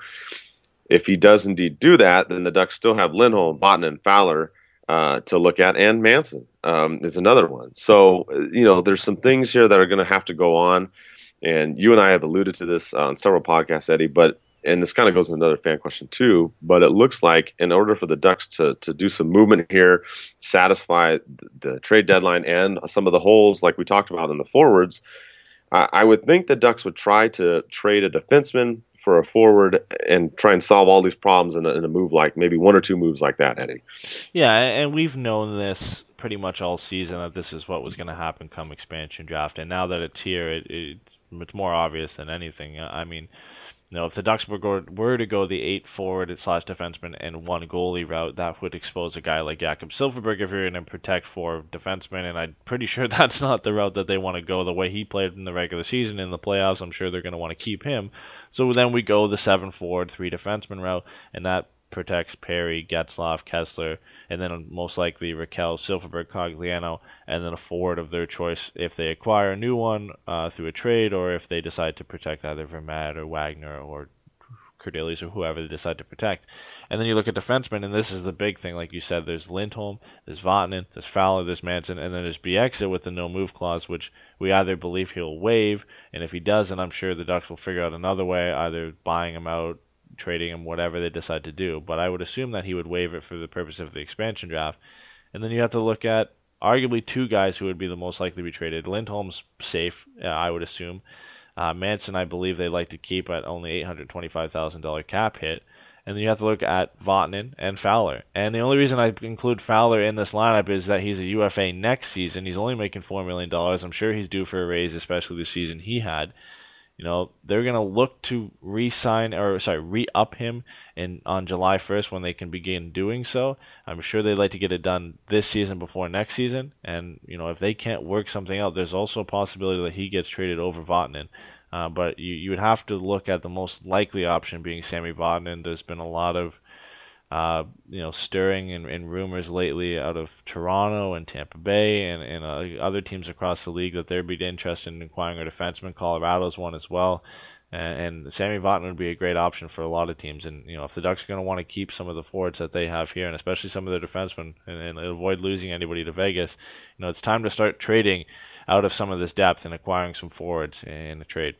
If he does indeed do that, then the Ducks still have Lindholm, Botten, and Fowler uh, to look at, and Manson um, is another one. So, you know, there's some things here that are going to have to go on, and you and I have alluded to this on several podcasts, Eddie, but and this kind of goes into another fan question too, but it looks like in order for the Ducks to, to do some movement here, satisfy the, the trade deadline and some of the holes like we talked about in the forwards, I, I would think the Ducks would try to trade a defenseman for a forward and try and solve all these problems in a, in a move like maybe one or two moves like that, Eddie. Yeah, and we've known this pretty much all season, that this is what was going to happen come expansion draft, and now that it's here, it, it, it's more obvious than anything. I mean, you know, if the Ducks were, go, were to go the eight forward slash defenseman and one goalie route, that would expose a guy like Jakob Silfverberg if you're going to protect four defensemen, and I'm pretty sure that's not the route that they want to go. The way he played in the regular season, in the playoffs, I'm sure they're going to want to keep him. So then we go the seven forward, three defenseman route, and that protects Perry, Getzlaf, Kessler, and then most likely Raquel, Silfverberg, Cogliano, and then a forward of their choice if they acquire a new one uh, through a trade, or if they decide to protect either Vermette or Wagner or Cordelius or whoever they decide to protect. And then you look at defensemen, and this is the big thing. Like you said, there's Lindholm, there's Vatanen, there's Fowler, there's Manson, and then there's Bieksa with the no-move clause, which we either believe he'll waive, and if he doesn't, I'm sure the Ducks will figure out another way, either buying him out, trading him, whatever they decide to do. But I would assume that he would waive it for the purpose of the expansion draft. And then you have to look at arguably two guys who would be the most likely to be traded. Lindholm's safe, uh, I would assume. Uh, Manson, I believe they'd like to keep at only eight hundred twenty-five thousand dollars cap hit. And then you have to look at Vatanen and Fowler. And the only reason I include Fowler in this lineup is that he's a U F A next season. He's only making four million dollars. I'm sure he's due for a raise, especially the season he had. You know, they're going to look to re-sign, or sorry, re-up him in on July first when they can begin doing so. I'm sure they'd like to get it done this season before next season. And, you know, if they can't work something out, there's also a possibility that he gets traded over Vatanen. Uh, but you, you would have to look at the most likely option being Sami Vatanen. There's been a lot of Uh, you know, stirring and, and rumors lately out of Toronto and Tampa Bay and, and uh, other teams across the league that they'd be interested in acquiring a defenseman. Colorado's one as well. And, and Sami Vatanen would be a great option for a lot of teams. And, you know, if the Ducks are going to want to keep some of the forwards that they have here, and especially some of their defensemen, and, and avoid losing anybody to Vegas, you know, it's time to start trading out of some of this depth and acquiring some forwards in the trade.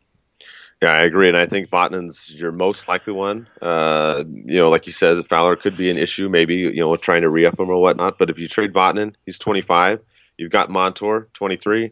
Yeah, I agree, and I think Vatanen's your most likely one. Uh, you know, like you said, Fowler could be an issue, maybe, you know, trying to re-up him or whatnot. But if you trade Vatanen, he's twenty-five. You've got Montour, twenty-three.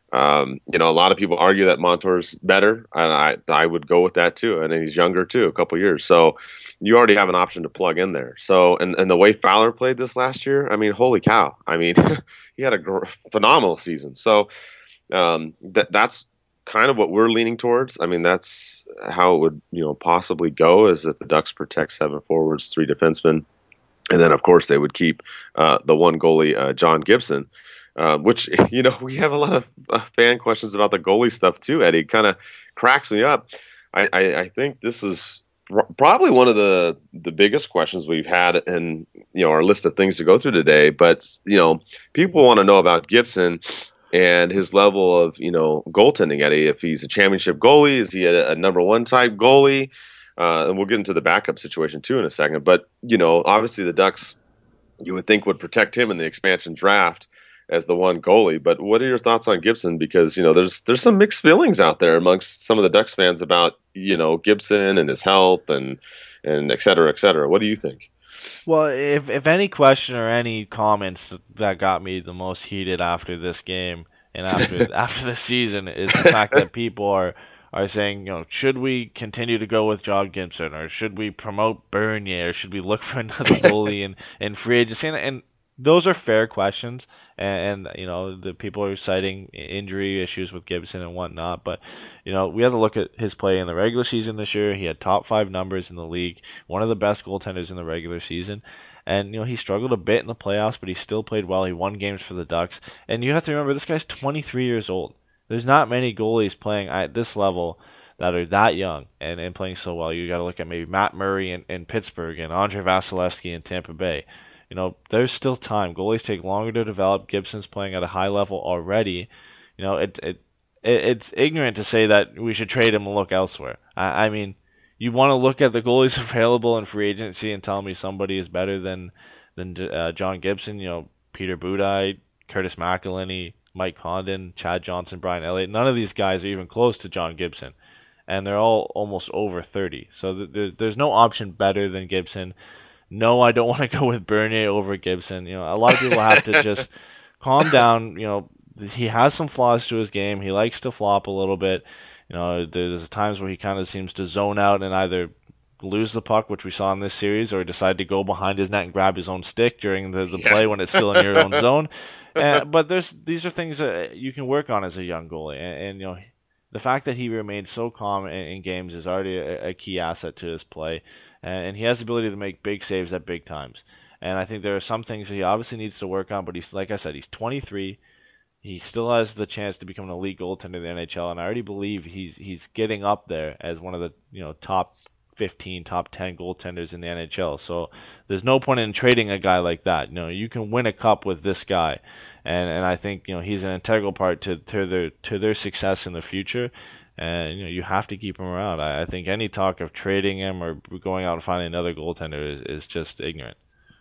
Um, you know, a lot of people argue that Montour's better, and I I would go with that too. And he's younger too, a couple years, so you already have an option to plug in there. So, and and the way Fowler played this last year, I mean, holy cow! I mean, he had a gr- phenomenal season. So um, that that's kind of what we're leaning towards. I mean, that's how it would you know possibly go, is if the Ducks protect seven forwards, three defensemen, and then of course they would keep uh, the one goalie, uh, John Gibson. Uh, which, you know, we have a lot of uh, fan questions about the goalie stuff too, Eddie. Kind of cracks me up. I, I, I think this is pr- probably one of the, the biggest questions we've had in, you know, our list of things to go through today. But, you know, people want to know about Gibson and his level of, you know, goaltending, Eddie. If he's a championship goalie, is he a, a number one type goalie? Uh, and we'll get into the backup situation too in a second. But, you know, obviously the Ducks, you would think, would protect him in the expansion draft as the one goalie. But what are your thoughts on Gibson? Because, you know, there's there's some mixed feelings out there amongst some of the Ducks fans about, you know, Gibson and his health and and et cetera, et cetera. What do you think? Well, if if any question or any comments that got me the most heated after this game and after after the season is the fact that people are are saying, you know, should we continue to go with John Gibson, or should we promote Bernier, or should we look for another goalie in, in free agency? And, and those are fair questions, and, and you know the people are citing injury issues with Gibson and whatnot. But you know we have to look at his play in the regular season this year. He had top five numbers in the league, one of the best goaltenders in the regular season, and you know he struggled a bit in the playoffs, but he still played well. He won games for the Ducks, and you have to remember this guy's twenty-three years old. There's not many goalies playing at this level that are that young and, and playing so well. You got to look at maybe Matt Murray in, in Pittsburgh and Andre Vasilevsky in Tampa Bay. You know, there's still time. Goalies take longer to develop. Gibson's playing at a high level already. You know, it, it, it it's ignorant to say that we should trade him and look elsewhere. I, I mean, you want to look at the goalies available in free agency and tell me somebody is better than than uh, John Gibson. You know, Peter Budaj, Curtis McElhinney, Mike Condon, Chad Johnson, Brian Elliott. None of these guys are even close to John Gibson, and they're all almost over thirty. So th- there, there's no option better than Gibson. No, I don't want to go with Bernier over Gibson. You know, a lot of people have to just calm down. You know, he has some flaws to his game. He likes to flop a little bit. You know, there's times where he kind of seems to zone out and either lose the puck, which we saw in this series, or decide to go behind his net and grab his own stick during the, the yeah. play when it's still in your own zone. Uh, but there's these are things that you can work on as a young goalie, and, and you know, the fact that he remained so calm in, in games is already a, a key asset to his play. And he has the ability to make big saves at big times. And I think there are some things that he obviously needs to work on, but he's, like I said, he's twenty-three. He still has the chance to become an elite goaltender in the N H L, and I already believe he's he's getting up there as one of the you know top fifteen, top ten goaltenders in the N H L. So there's no point in trading a guy like that. You know, you can win a cup with this guy. And and I think, you know, he's an integral part to, to their to their success in the future. And, you know, you have to keep him around. I, I think any talk of trading him or going out and finding another goaltender is, is just ignorant.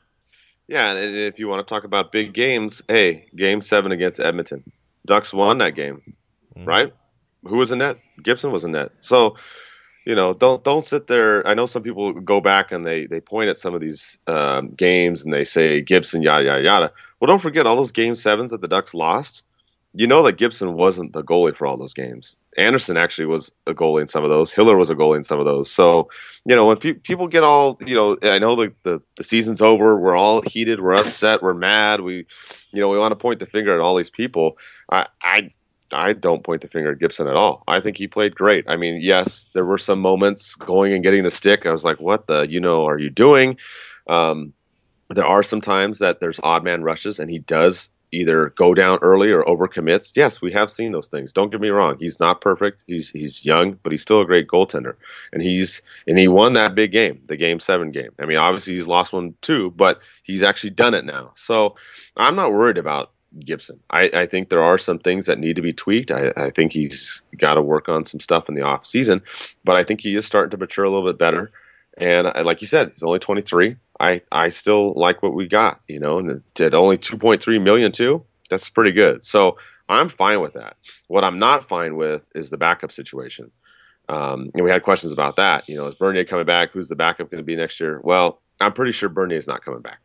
Yeah, and if you want to talk about big games, hey, game seven against Edmonton. Ducks won that game, mm-hmm. right? Who was in net? Gibson was in net. So, you know, don't don't sit there. I know some people go back and they, they point at some of these um, games and they say Gibson, yada, yada, yada. Well, don't forget all those game sevens that the Ducks lost. You know that Gibson wasn't the goalie for all those games. Anderson actually was a goalie in some of those. Hiller was a goalie in some of those. So, you know, when pe- people get all, you know, I know the, the, the season's over. We're all heated. We're upset. We're mad. We, you know, we want to point the finger at all these people. I, I, I don't point the finger at Gibson at all. I think he played great. I mean, yes, there were some moments going and getting the stick. I was like, what the, you know, are you doing? Um, there are some times that there's odd man rushes, and he does either go down early or overcommits. Yes, we have seen those things. Don't get me wrong. He's not perfect. He's he's young, but he's still a great goaltender. And he's and he won that big game, the game seven game. I mean, obviously he's lost one too, but he's actually done it now. So I'm not worried about Gibson. I, I think there are some things that need to be tweaked. I, I think he's got to work on some stuff in the off season, but I think he is starting to mature a little bit better. And like you said, he's only twenty-three. I, I still like what we got, you know, and at only two point three million dollars too, that's pretty good. So I'm fine with that. What I'm not fine with is the backup situation. Um, and we had questions about that. You know, is Bernier coming back? Who's the backup going to be next year? Well, I'm pretty sure Bernier is not coming back.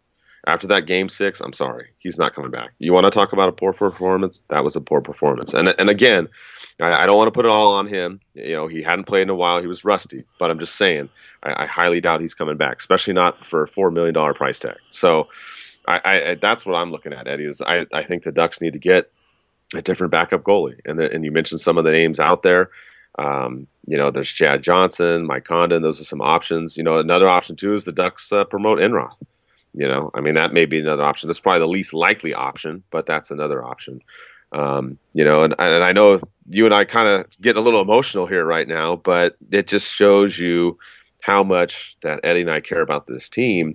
After that game six, I'm sorry, he's not coming back. You want to talk about a poor performance? That was a poor performance. And and again, I, I don't want to put it all on him. You know, he hadn't played in a while. He was rusty. But I'm just saying, I, I highly doubt he's coming back, especially not for a four million dollars price tag. So I, I that's what I'm looking at, Eddie. Is I, I think the Ducks need to get a different backup goalie. And the, and you mentioned some of the names out there. Um, you know, there's Chad Johnson, Mike Condon. Those are some options. You know, another option too is the Ducks uh, promote Enroth. You know, I mean, that may be another option. That's probably the least likely option, but that's another option. Um, you know, and, and I know you and I kind of get a little emotional here right now, but it just shows you how much that Eddie and I care about this team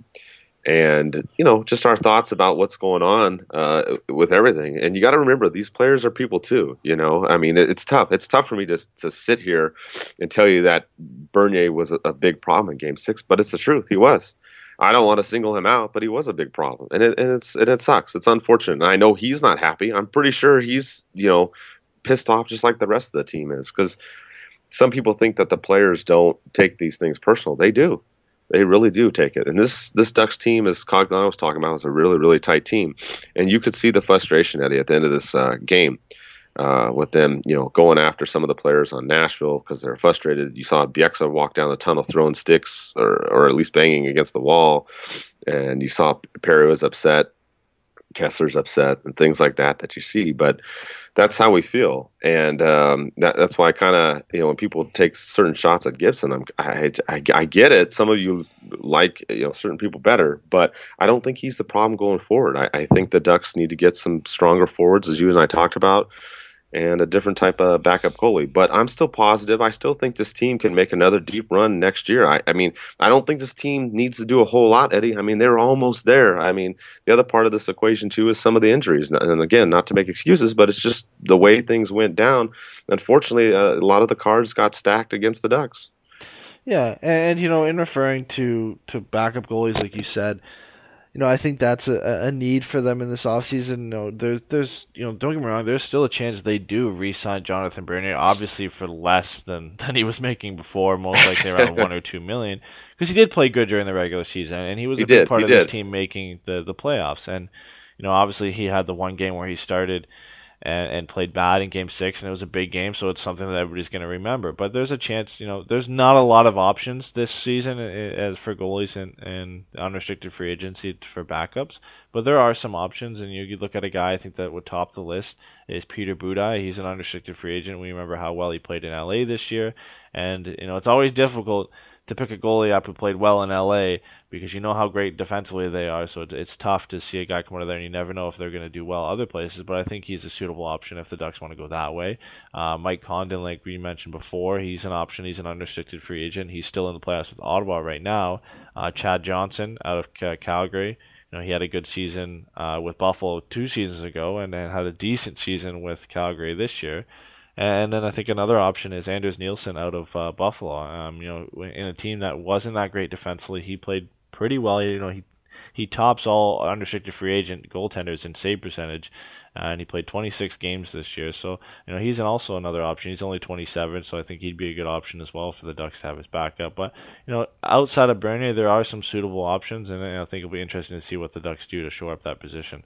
and, you know, just our thoughts about what's going on uh, with everything. And you got to remember, these players are people too, you know. I mean, it, it's tough. It's tough for me to to sit here and tell you that Bernier was a, a big problem in game six, but it's the truth. He was. I don't want to single him out, but he was a big problem, and it and it's and it sucks. It's unfortunate. And I know he's not happy. I'm pretty sure he's you know pissed off just like the rest of the team is, because some people think that the players don't take these things personal. They do. They really do take it. And this this Ducks team, as Cogdon was talking about, is a really really tight team, and you could see the frustration, Eddie, at the end of this uh, game. Uh, with them, you know, going after some of the players on Nashville because they're frustrated. You saw Bieksa walk down the tunnel throwing sticks or, or at least banging against the wall. And you saw Perry was upset, Kessler's upset, and things like that that you see. But that's how we feel. And um, that, that's why I kind of, you know, when people take certain shots at Gibson, I'm, I, I, I get it. Some of you like, you know, certain people better, but I don't think he's the problem going forward. I, I think the Ducks need to get some stronger forwards, as you and I talked about, and a different type of backup goalie. But I'm still positive. I still think this team can make another deep run next year. I, I mean, I don't think this team needs to do a whole lot, Eddie. I mean, they're almost there. I mean, the other part of this equation, too, is some of the injuries. And again, not to make excuses, but it's just the way things went down. Unfortunately, uh, a lot of the cards got stacked against the Ducks. Yeah, and, you know, in referring to, to backup goalies, like you said, you know, I think that's a, a need for them in this offseason. You know, there's, there's, you know, don't get me wrong, there's still a chance they do re-sign Jonathan Bernier, obviously for less than, than he was making before, most likely around one or two million, because he did play good during the regular season, and he was he a big did, part of did. this team making the, the playoffs. And, you know, obviously he had the one game where he started and, and played bad in game six, and it was a big game, so it's something that everybody's going to remember. But there's a chance, you know, there's not a lot of options this season as for goalies and, and unrestricted free agency for backups, but there are some options. And you, you look at a guy I think that would top the list is Peter Budaj. He's an unrestricted free agent. We remember how well he played in L A this year, and you know it's always difficult to pick a goalie up who played well in L A because you know how great defensively they are, so it's tough to see a guy come out of there and you never know if they're going to do well other places, but I think he's a suitable option if the Ducks want to go that way. Uh, Mike Condon, like we mentioned before, he's an option. He's an unrestricted free agent. He's still in the playoffs with Ottawa right now. Uh, Chad Johnson out of uh, Calgary. You know, he had a good season uh, with Buffalo two seasons ago and then had a decent season with Calgary this year. And then I think another option is Anders Nielsen out of uh, Buffalo. Um, you know, in a team that wasn't that great defensively, he played pretty well. You know, he he tops all unrestricted free agent goaltenders in save percentage, uh, and he played twenty-six games this year. So you know, he's an, also another option. He's only twenty-seven, so I think he'd be a good option as well for the Ducks to have his backup. But you know, outside of Bernier, there are some suitable options, and I think it'll be interesting to see what the Ducks do to shore up that position.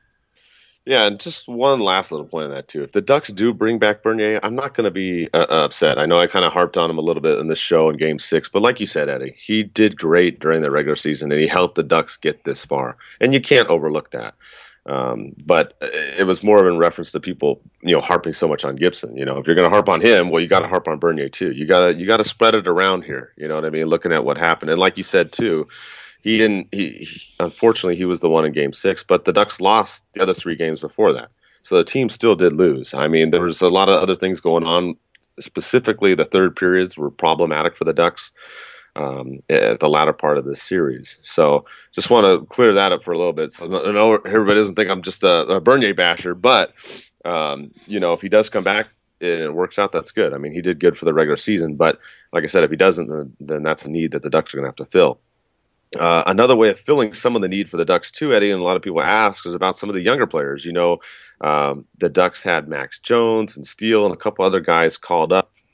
Yeah, and just one last little point on that, too. If the Ducks do bring back Bernier, I'm not going to be uh, upset. I know I kind of harped on him a little bit in this show in Game six, but like you said, Eddie, he did great during the regular season, and he helped the Ducks get this far. And you can't overlook that. Um, but it was more of in reference to people, you know, harping so much on Gibson. You know, if you're going to harp on him, well, you got to harp on Bernier, too. You got to you got to spread it around here, you know what I mean, looking at what happened. And like you said, too, He didn't. He, he unfortunately he was the one in Game Six, but the Ducks lost the other three games before that, so the team still did lose. I mean, there was a lot of other things going on. Specifically, the third periods were problematic for the Ducks um, at the latter part of this series. So, just want to clear that up for a little bit, so I know everybody doesn't think I'm just a, a Bernier basher. But um, you know, if he does come back and it works out, that's good. I mean, he did good for the regular season, but like I said, if he doesn't, then, then that's a need that the Ducks are going to have to fill. Uh, another way of filling some of the need for the Ducks too, Eddie, and a lot of people ask, is about some of the younger players. You know, um, the Ducks had Max Jones and Steele and a couple other guys called up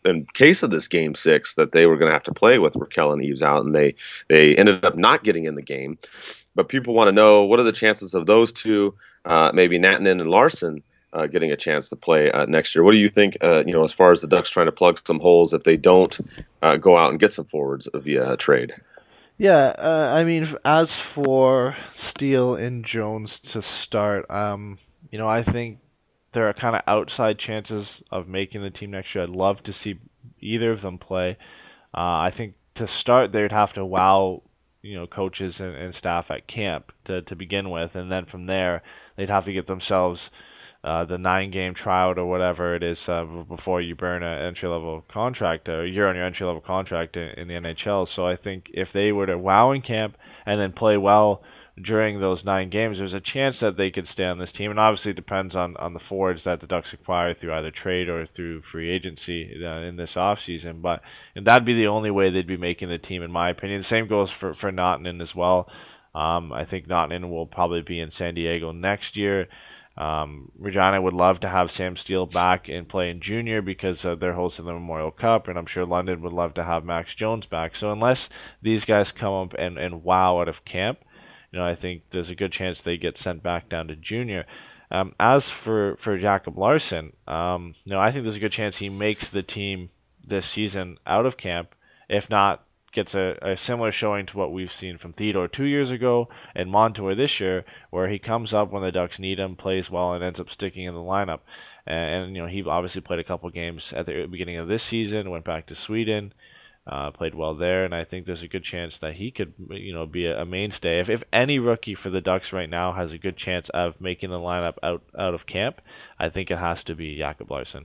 in case of this game six that they were going to have to play with Raquel and Eves out, and they they ended up not getting in the game. But people want to know, what are the chances of those two, uh, maybe Nattinen and Larson, uh, getting a chance to play uh, next year? What do you think, uh, you know, as far as the Ducks trying to plug some holes if they don't uh, go out and get some forwards via trade? Yeah, uh, I mean, as for Steele and Jones to start, um, you know, I think there are kind of outside chances of making the team next year. I'd love to see either of them play. Uh, I think to start, they'd have to wow, you know, coaches and, and staff at camp to, to begin with, and then from there, they'd have to get themselves uh, the nine-game tryout or whatever it is uh, before you burn an entry-level contract, or a year on your entry-level contract in, in the N H L. So I think if they were to wow in camp and then play well during those nine games, there's a chance that they could stay on this team. And obviously it depends on, on the forwards that the Ducks acquire through either trade or through free agency uh, in this offseason. But and that'd be the only way they'd be making the team, in my opinion. The same goes for, for Nattinen as well. Um, I think Nattinen will probably be in San Diego next year. Um, Regina would love to have Sam Steele back and play in junior because uh, they're hosting the Memorial Cup, and I'm sure London would love to have Max Jones back. So unless these guys come up and, and wow out of camp, you know, I think there's a good chance they get sent back down to junior. Um, as for, for Jacob Larson, um, you know, I think there's a good chance he makes the team this season out of camp. If not, gets a, a similar showing to what we've seen from Theodore two years ago and Montour this year, where he comes up when the Ducks need him, plays well, and ends up sticking in the lineup. And, and you know, he obviously played a couple games at the beginning of this season, went back to Sweden, uh, played well there, and I think there's a good chance that he could, you know, be a, a mainstay. If if any rookie for the Ducks right now has a good chance of making the lineup out, out of camp, I think it has to be Jacob Larson.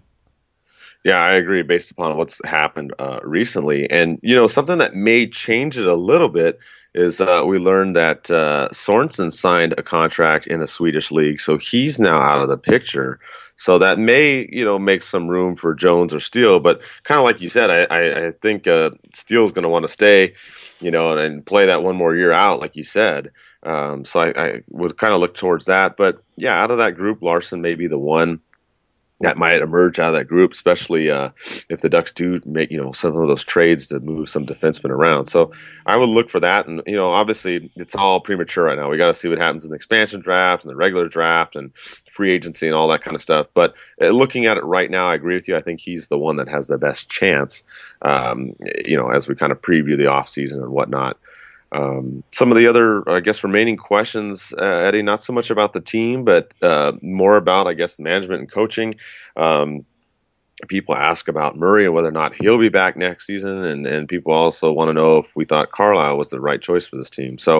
Yeah, I agree based upon what's happened uh, recently. And, you know, something that may change it a little bit is uh, we learned that uh, Sorensen signed a contract in a Swedish league, so he's now out of the picture. So that may, you know, make some room for Jones or Steele. But kind of like you said, I, I, I think uh, Steele's going to want to stay, you know, and, and play that one more year out, like you said. Um, so I, I would kind of look towards that. But, yeah, out of that group, Larson may be the one that might emerge out of that group, especially uh, if the Ducks do make, you know, some of those trades to move some defensemen around. So I would look for that. And, you know, obviously it's all premature right now. We got to see what happens in the expansion draft and the regular draft and free agency and all that kind of stuff. But uh, looking at it right now, I agree with you. I think he's the one that has the best chance, um, you know, as we kind of preview the offseason and whatnot. Um, some of the other, I guess, remaining questions, uh, Eddie, not so much about the team, but uh, more about, I guess, management and coaching. Um, people ask about Murray and whether or not he'll be back next season, and, and people also want to know if we thought Carlisle was the right choice for this team. So,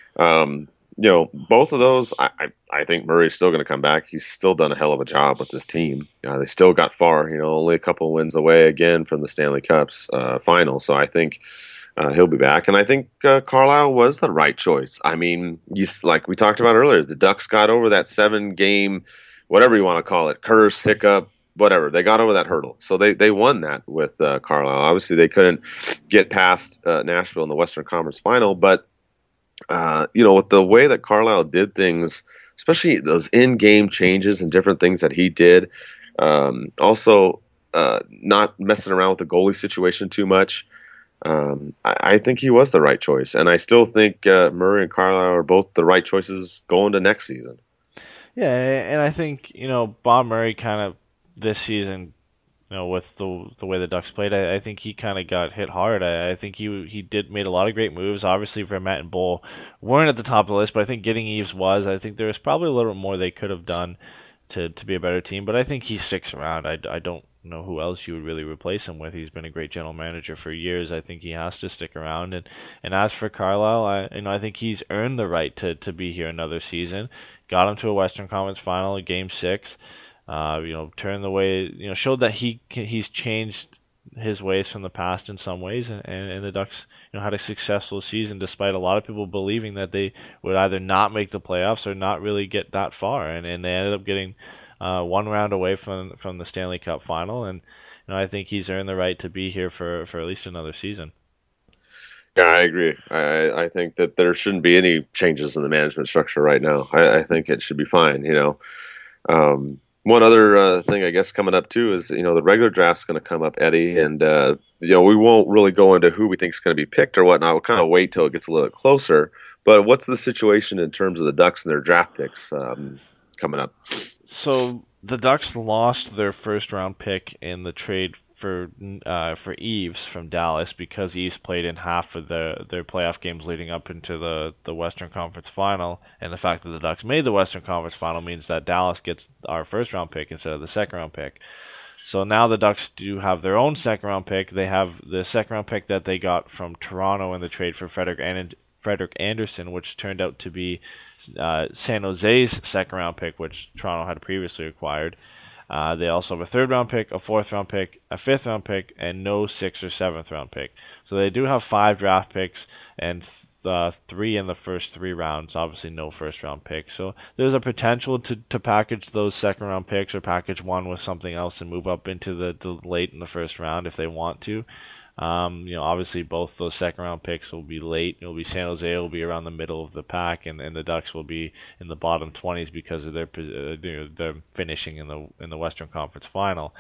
um, you know, both of those, I, I, I think Murray's still going to come back. He's still done a hell of a job with this team. Uh, they still got far, you know, only a couple wins away again from the Stanley Cup's uh, final. So I think Uh, he'll be back, and I think uh, Carlisle was the right choice. I mean, you, like we talked about earlier, the Ducks got over that seven-game, whatever you want to call it, curse, hiccup, whatever. They got over that hurdle, so they, they won that with uh, Carlisle. Obviously, they couldn't get past uh, Nashville in the Western Conference Final, but uh, you know, with the way that Carlisle did things, especially those in-game changes and different things that he did, um, also uh, not messing around with the goalie situation too much. Um, I, I think he was the right choice, and I still think uh, Murray and Carlisle are both the right choices going to next season. Yeah, and I think, you know, Bob Murray kind of this season, you know, with the the way the Ducks played, I, I think he kind of got hit hard. I, I think he he did made a lot of great moves. Obviously, Vermette and Bull weren't at the top of the list, but I think getting Eves was. I think there was probably a little bit more they could have done to to be a better team, but I think he sticks around. I, I don't know who else you would really replace him with. He's been a great general manager for years. I think he has to stick around. And, and as for Carlisle, I you know I think he's earned the right to, to be here another season. Got him to a Western Conference Final, a Game Six. Uh, you know, turned the way. You know, showed that he he's changed his ways from the past in some ways, and, and, and the Ducks, you know, had a successful season despite a lot of people believing that they would either not make the playoffs or not really get that far, and, and they ended up getting Uh, one round away from from the Stanley Cup final, and you know I think he's earned the right to be here for, for at least another season. Yeah, I agree. I, I think that there shouldn't be any changes in the management structure right now. I, I think it should be fine. You know, um, One other uh, thing, I guess, coming up too is, you know, the regular draft's going to come up, Eddie, and uh, you know, we won't really go into who we think is going to be picked or whatnot. We'll kind of wait till it gets a little closer. But what's the situation in terms of the Ducks and their draft picks um, coming up? So the Ducks lost their first round pick in the trade for uh, for Eves from Dallas because Eves played in half of the, their playoff games leading up into the, the Western Conference Final, and the fact that the Ducks made the Western Conference Final means that Dallas gets our first round pick instead of the second round pick. So now the Ducks do have their own second round pick. They have the second round pick that they got from Toronto in the trade for Frederick and Frederick Anderson, which turned out to be uh, San Jose's second round pick, which Toronto had previously acquired. Uh, they also have a third round pick, a fourth round pick, a fifth round pick, and no sixth or seventh round pick. So they do have five draft picks and uh, three in the first three rounds. Obviously, no first round pick. So there's a potential to, to package those second round picks or package one with something else and move up into the, the late in the first round if they want to. Um, you know, obviously both those second round picks will be late. It'll be San Jose will be around the middle of the pack, and, and the Ducks will be in the bottom twenties because of their uh, you know, their finishing in the in the Western Conference Final.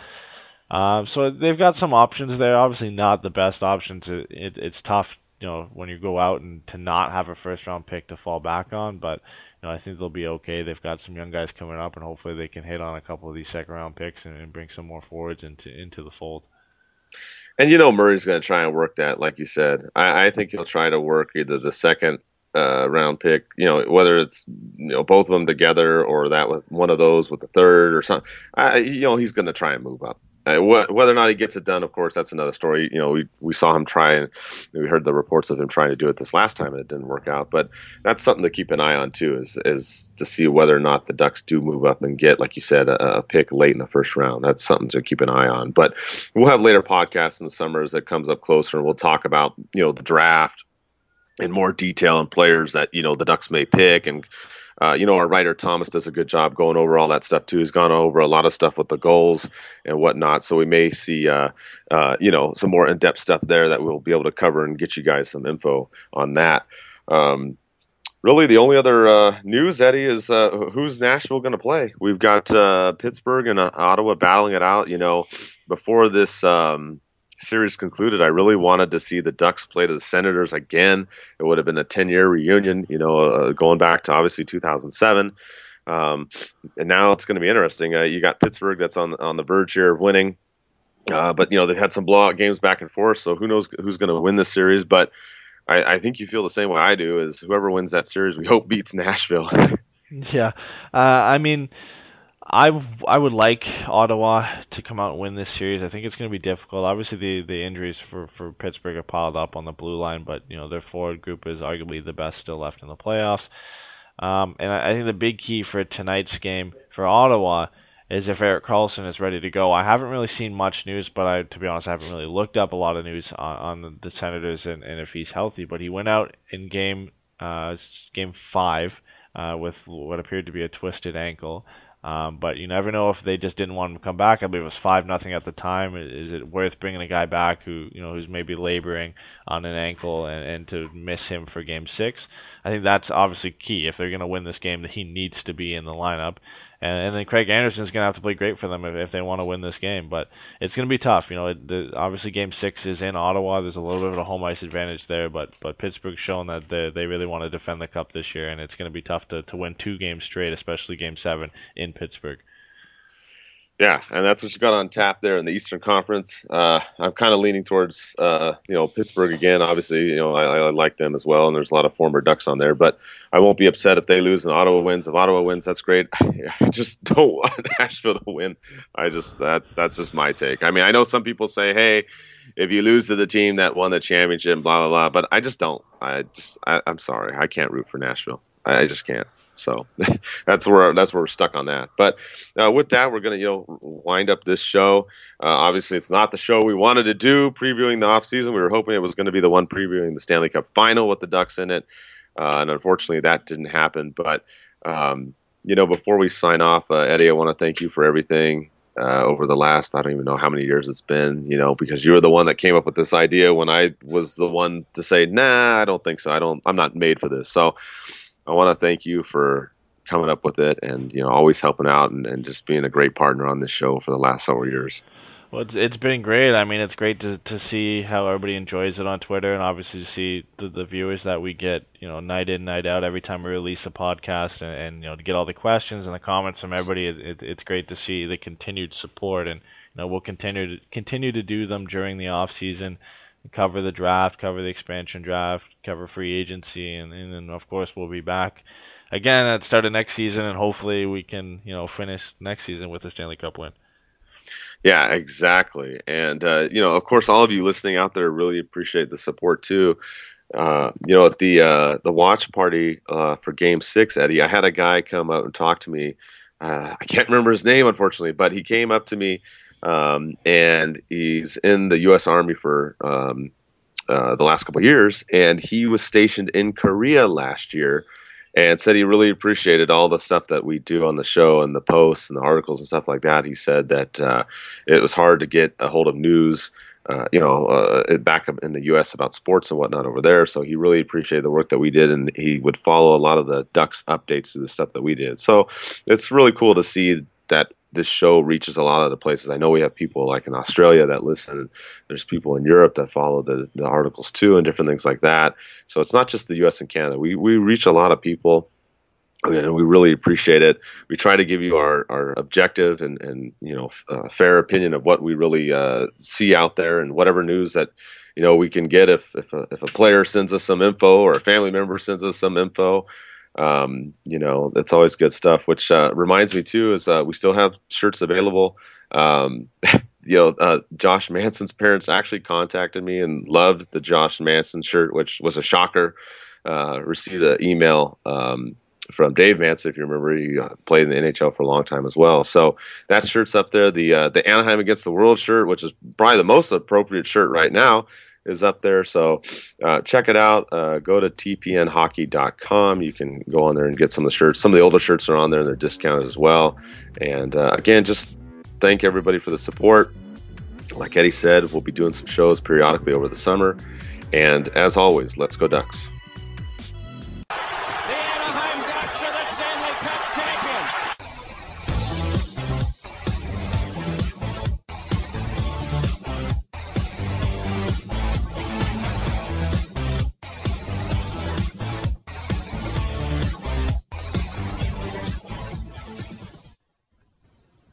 Um, so they've got some options there. Obviously, not the best options. It, it, it's tough, you know, when you go out and to not have a first round pick to fall back on, but you know, I think they'll be okay. They've got some young guys coming up, and hopefully they can hit on a couple of these second round picks and, and bring some more forwards into into the fold. And you know Murray's going to try and work that, like you said. I, I think he'll try to work either the second uh, round pick, you know, whether it's you know both of them together or that with one of those with the third or something. I, you know, he's going to try and move up. Uh, wh- whether or not he gets it done, of course, that's another story. You know, we we saw him try, and we heard the reports of him trying to do it this last time, and it didn't work out. But that's something to keep an eye on too, is is to see whether or not the Ducks do move up and get, like you said, a, a pick late in the first round. That's something to keep an eye on. But we'll have later podcasts in the summer as it comes up closer, and we'll talk about you know the draft in more detail and players that you know the Ducks may pick. And Uh, you know, our writer Thomas does a good job going over all that stuff too. He's gone over a lot of stuff with the goals and whatnot. So we may see, uh, uh, you know, some more in-depth stuff there that we'll be able to cover and get you guys some info on that. Um, really, the only other uh, news, Eddie, is uh, who's Nashville going to play? We've got uh, Pittsburgh and uh, Ottawa battling it out. You know, before this um, series concluded, I really wanted to see the Ducks play to the Senators again. It would have been a ten-year reunion, you know, uh, going back to obviously two thousand seven. Um, and now it's going to be interesting. Uh, you got Pittsburgh that's on on the verge here of winning, uh, but you know they've had some blowout games back and forth. So who knows who's going to win this series? But I, I think you feel the same way I do. Is whoever wins that series, we hope beats Nashville. Yeah, uh, I mean. I, I would like Ottawa to come out and win this series. I think it's going to be difficult. Obviously, the, the injuries for, for Pittsburgh are piled up on the blue line, but you know their forward group is arguably the best still left in the playoffs. Um, and I, I think the big key for tonight's game for Ottawa is if Erik Karlsson is ready to go. I haven't really seen much news, but I, to be honest, I haven't really looked up a lot of news on, on the, the Senators and, and if he's healthy. But he went out in game uh, game five uh, with what appeared to be a twisted ankle. Um, but you never know if they just didn't want him to come back. I believe it was five nothing at the time. Is it worth bringing a guy back who you know who's maybe laboring on an ankle and, and to miss him for game six? I think that's obviously key. If they're going to win this game, that he needs to be in the lineup. And, and then Craig Anderson's going to have to play great for them if, if they want to win this game. But it's going to be tough. You know, it, the, obviously game six is in Ottawa. There's a little bit of a home ice advantage there, but but Pittsburgh's shown that they, they really want to defend the cup this year, and it's going to be tough to, to win two games straight, especially game seven in Pittsburgh. Yeah, and that's what you got on tap there in the Eastern Conference. Uh, I'm kind of leaning towards, uh, you know, Pittsburgh again. Obviously, you know, I, I like them as well, and there's a lot of former Ducks on there. But I won't be upset if they lose and Ottawa wins. If Ottawa wins, that's great. I just don't want Nashville to win. I just that that's just my take. I mean, I know some people say, hey, if you lose to the team that won the championship, blah blah blah. But I just don't. I just I, I'm sorry, I can't root for Nashville. I, I just can't. So that's where that's where we're stuck on that. But uh, with that, we're gonna you know wind up this show. Uh, obviously, it's not the show we wanted to do previewing the off season. We were hoping it was going to be the one previewing the Stanley Cup Final with the Ducks in it, uh, and unfortunately, that didn't happen. But um, you know, before we sign off, uh, Eddie, I want to thank you for everything uh, over the last I don't even know how many years it's been. You know, because you were the one that came up with this idea when I was the one to say, nah, I don't think so. I don't. I'm not made for this. So. I want to thank you for coming up with it, and you know, always helping out and, and just being a great partner on this show for the last several years. Well, it's, it's been great. I mean, it's great to to see how everybody enjoys it on Twitter, and obviously to see the, the viewers that we get, you know, night in, night out, every time we release a podcast, and, and you know, to get all the questions and the comments from everybody. It, it, it's great to see the continued support, and you know, we'll continue to continue to do them during the off season, cover the draft, cover the expansion draft, cover free agency, and, and then of course we'll be back again at the start of next season, and hopefully we can, you know, finish next season with a Stanley Cup win. Yeah, exactly. And, uh, you know, of course, all of you listening out there really appreciate the support too. Uh, you know, at the uh, the watch party uh, for Game Six, Eddie, I had a guy come out and talk to me. Uh, I can't remember his name, unfortunately, but he came up to me, um, and he's in the U S Army for um, uh, the last couple of years, and he was stationed in Korea last year, and said he really appreciated all the stuff that we do on the show and the posts and the articles and stuff like that. He said that uh, it was hard to get a hold of news, uh, you know, uh, back up in the U S about sports and whatnot over there. So he really appreciated the work that we did, and he would follow a lot of the Ducks updates to the stuff that we did. So it's really cool to see that this show reaches a lot of the places. I know we have people like in Australia that listen. There's people in Europe that follow the, the articles too, and different things like that. So it's not just the U S and Canada. We we reach a lot of people, and we really appreciate it. We try to give you our, our objective and, and you know uh, fair opinion of what we really uh, see out there, and whatever news that you know we can get. If if a, if a player sends us some info, or a family member sends us some info, Um, you know, that's always good stuff, which uh, reminds me too, is uh, we still have shirts available. Um, you know, uh, Josh Manson's parents actually contacted me and loved the Josh Manson shirt, which was a shocker. Uh, received an email um, from Dave Manson, if you remember. He uh, played in the N H L for a long time as well. So that shirt's up there. The uh, the Anaheim Against the World shirt, which is probably the most appropriate shirt right now, is up there. So uh, check it out. Uh, go to T P N hockey dot com. You can go on there and get some of the shirts. Some of the older shirts are on there, and they're discounted as well. And uh, again, just thank everybody for the support. Like Eddie said, we'll be doing some shows periodically over the summer. And as always, let's go Ducks.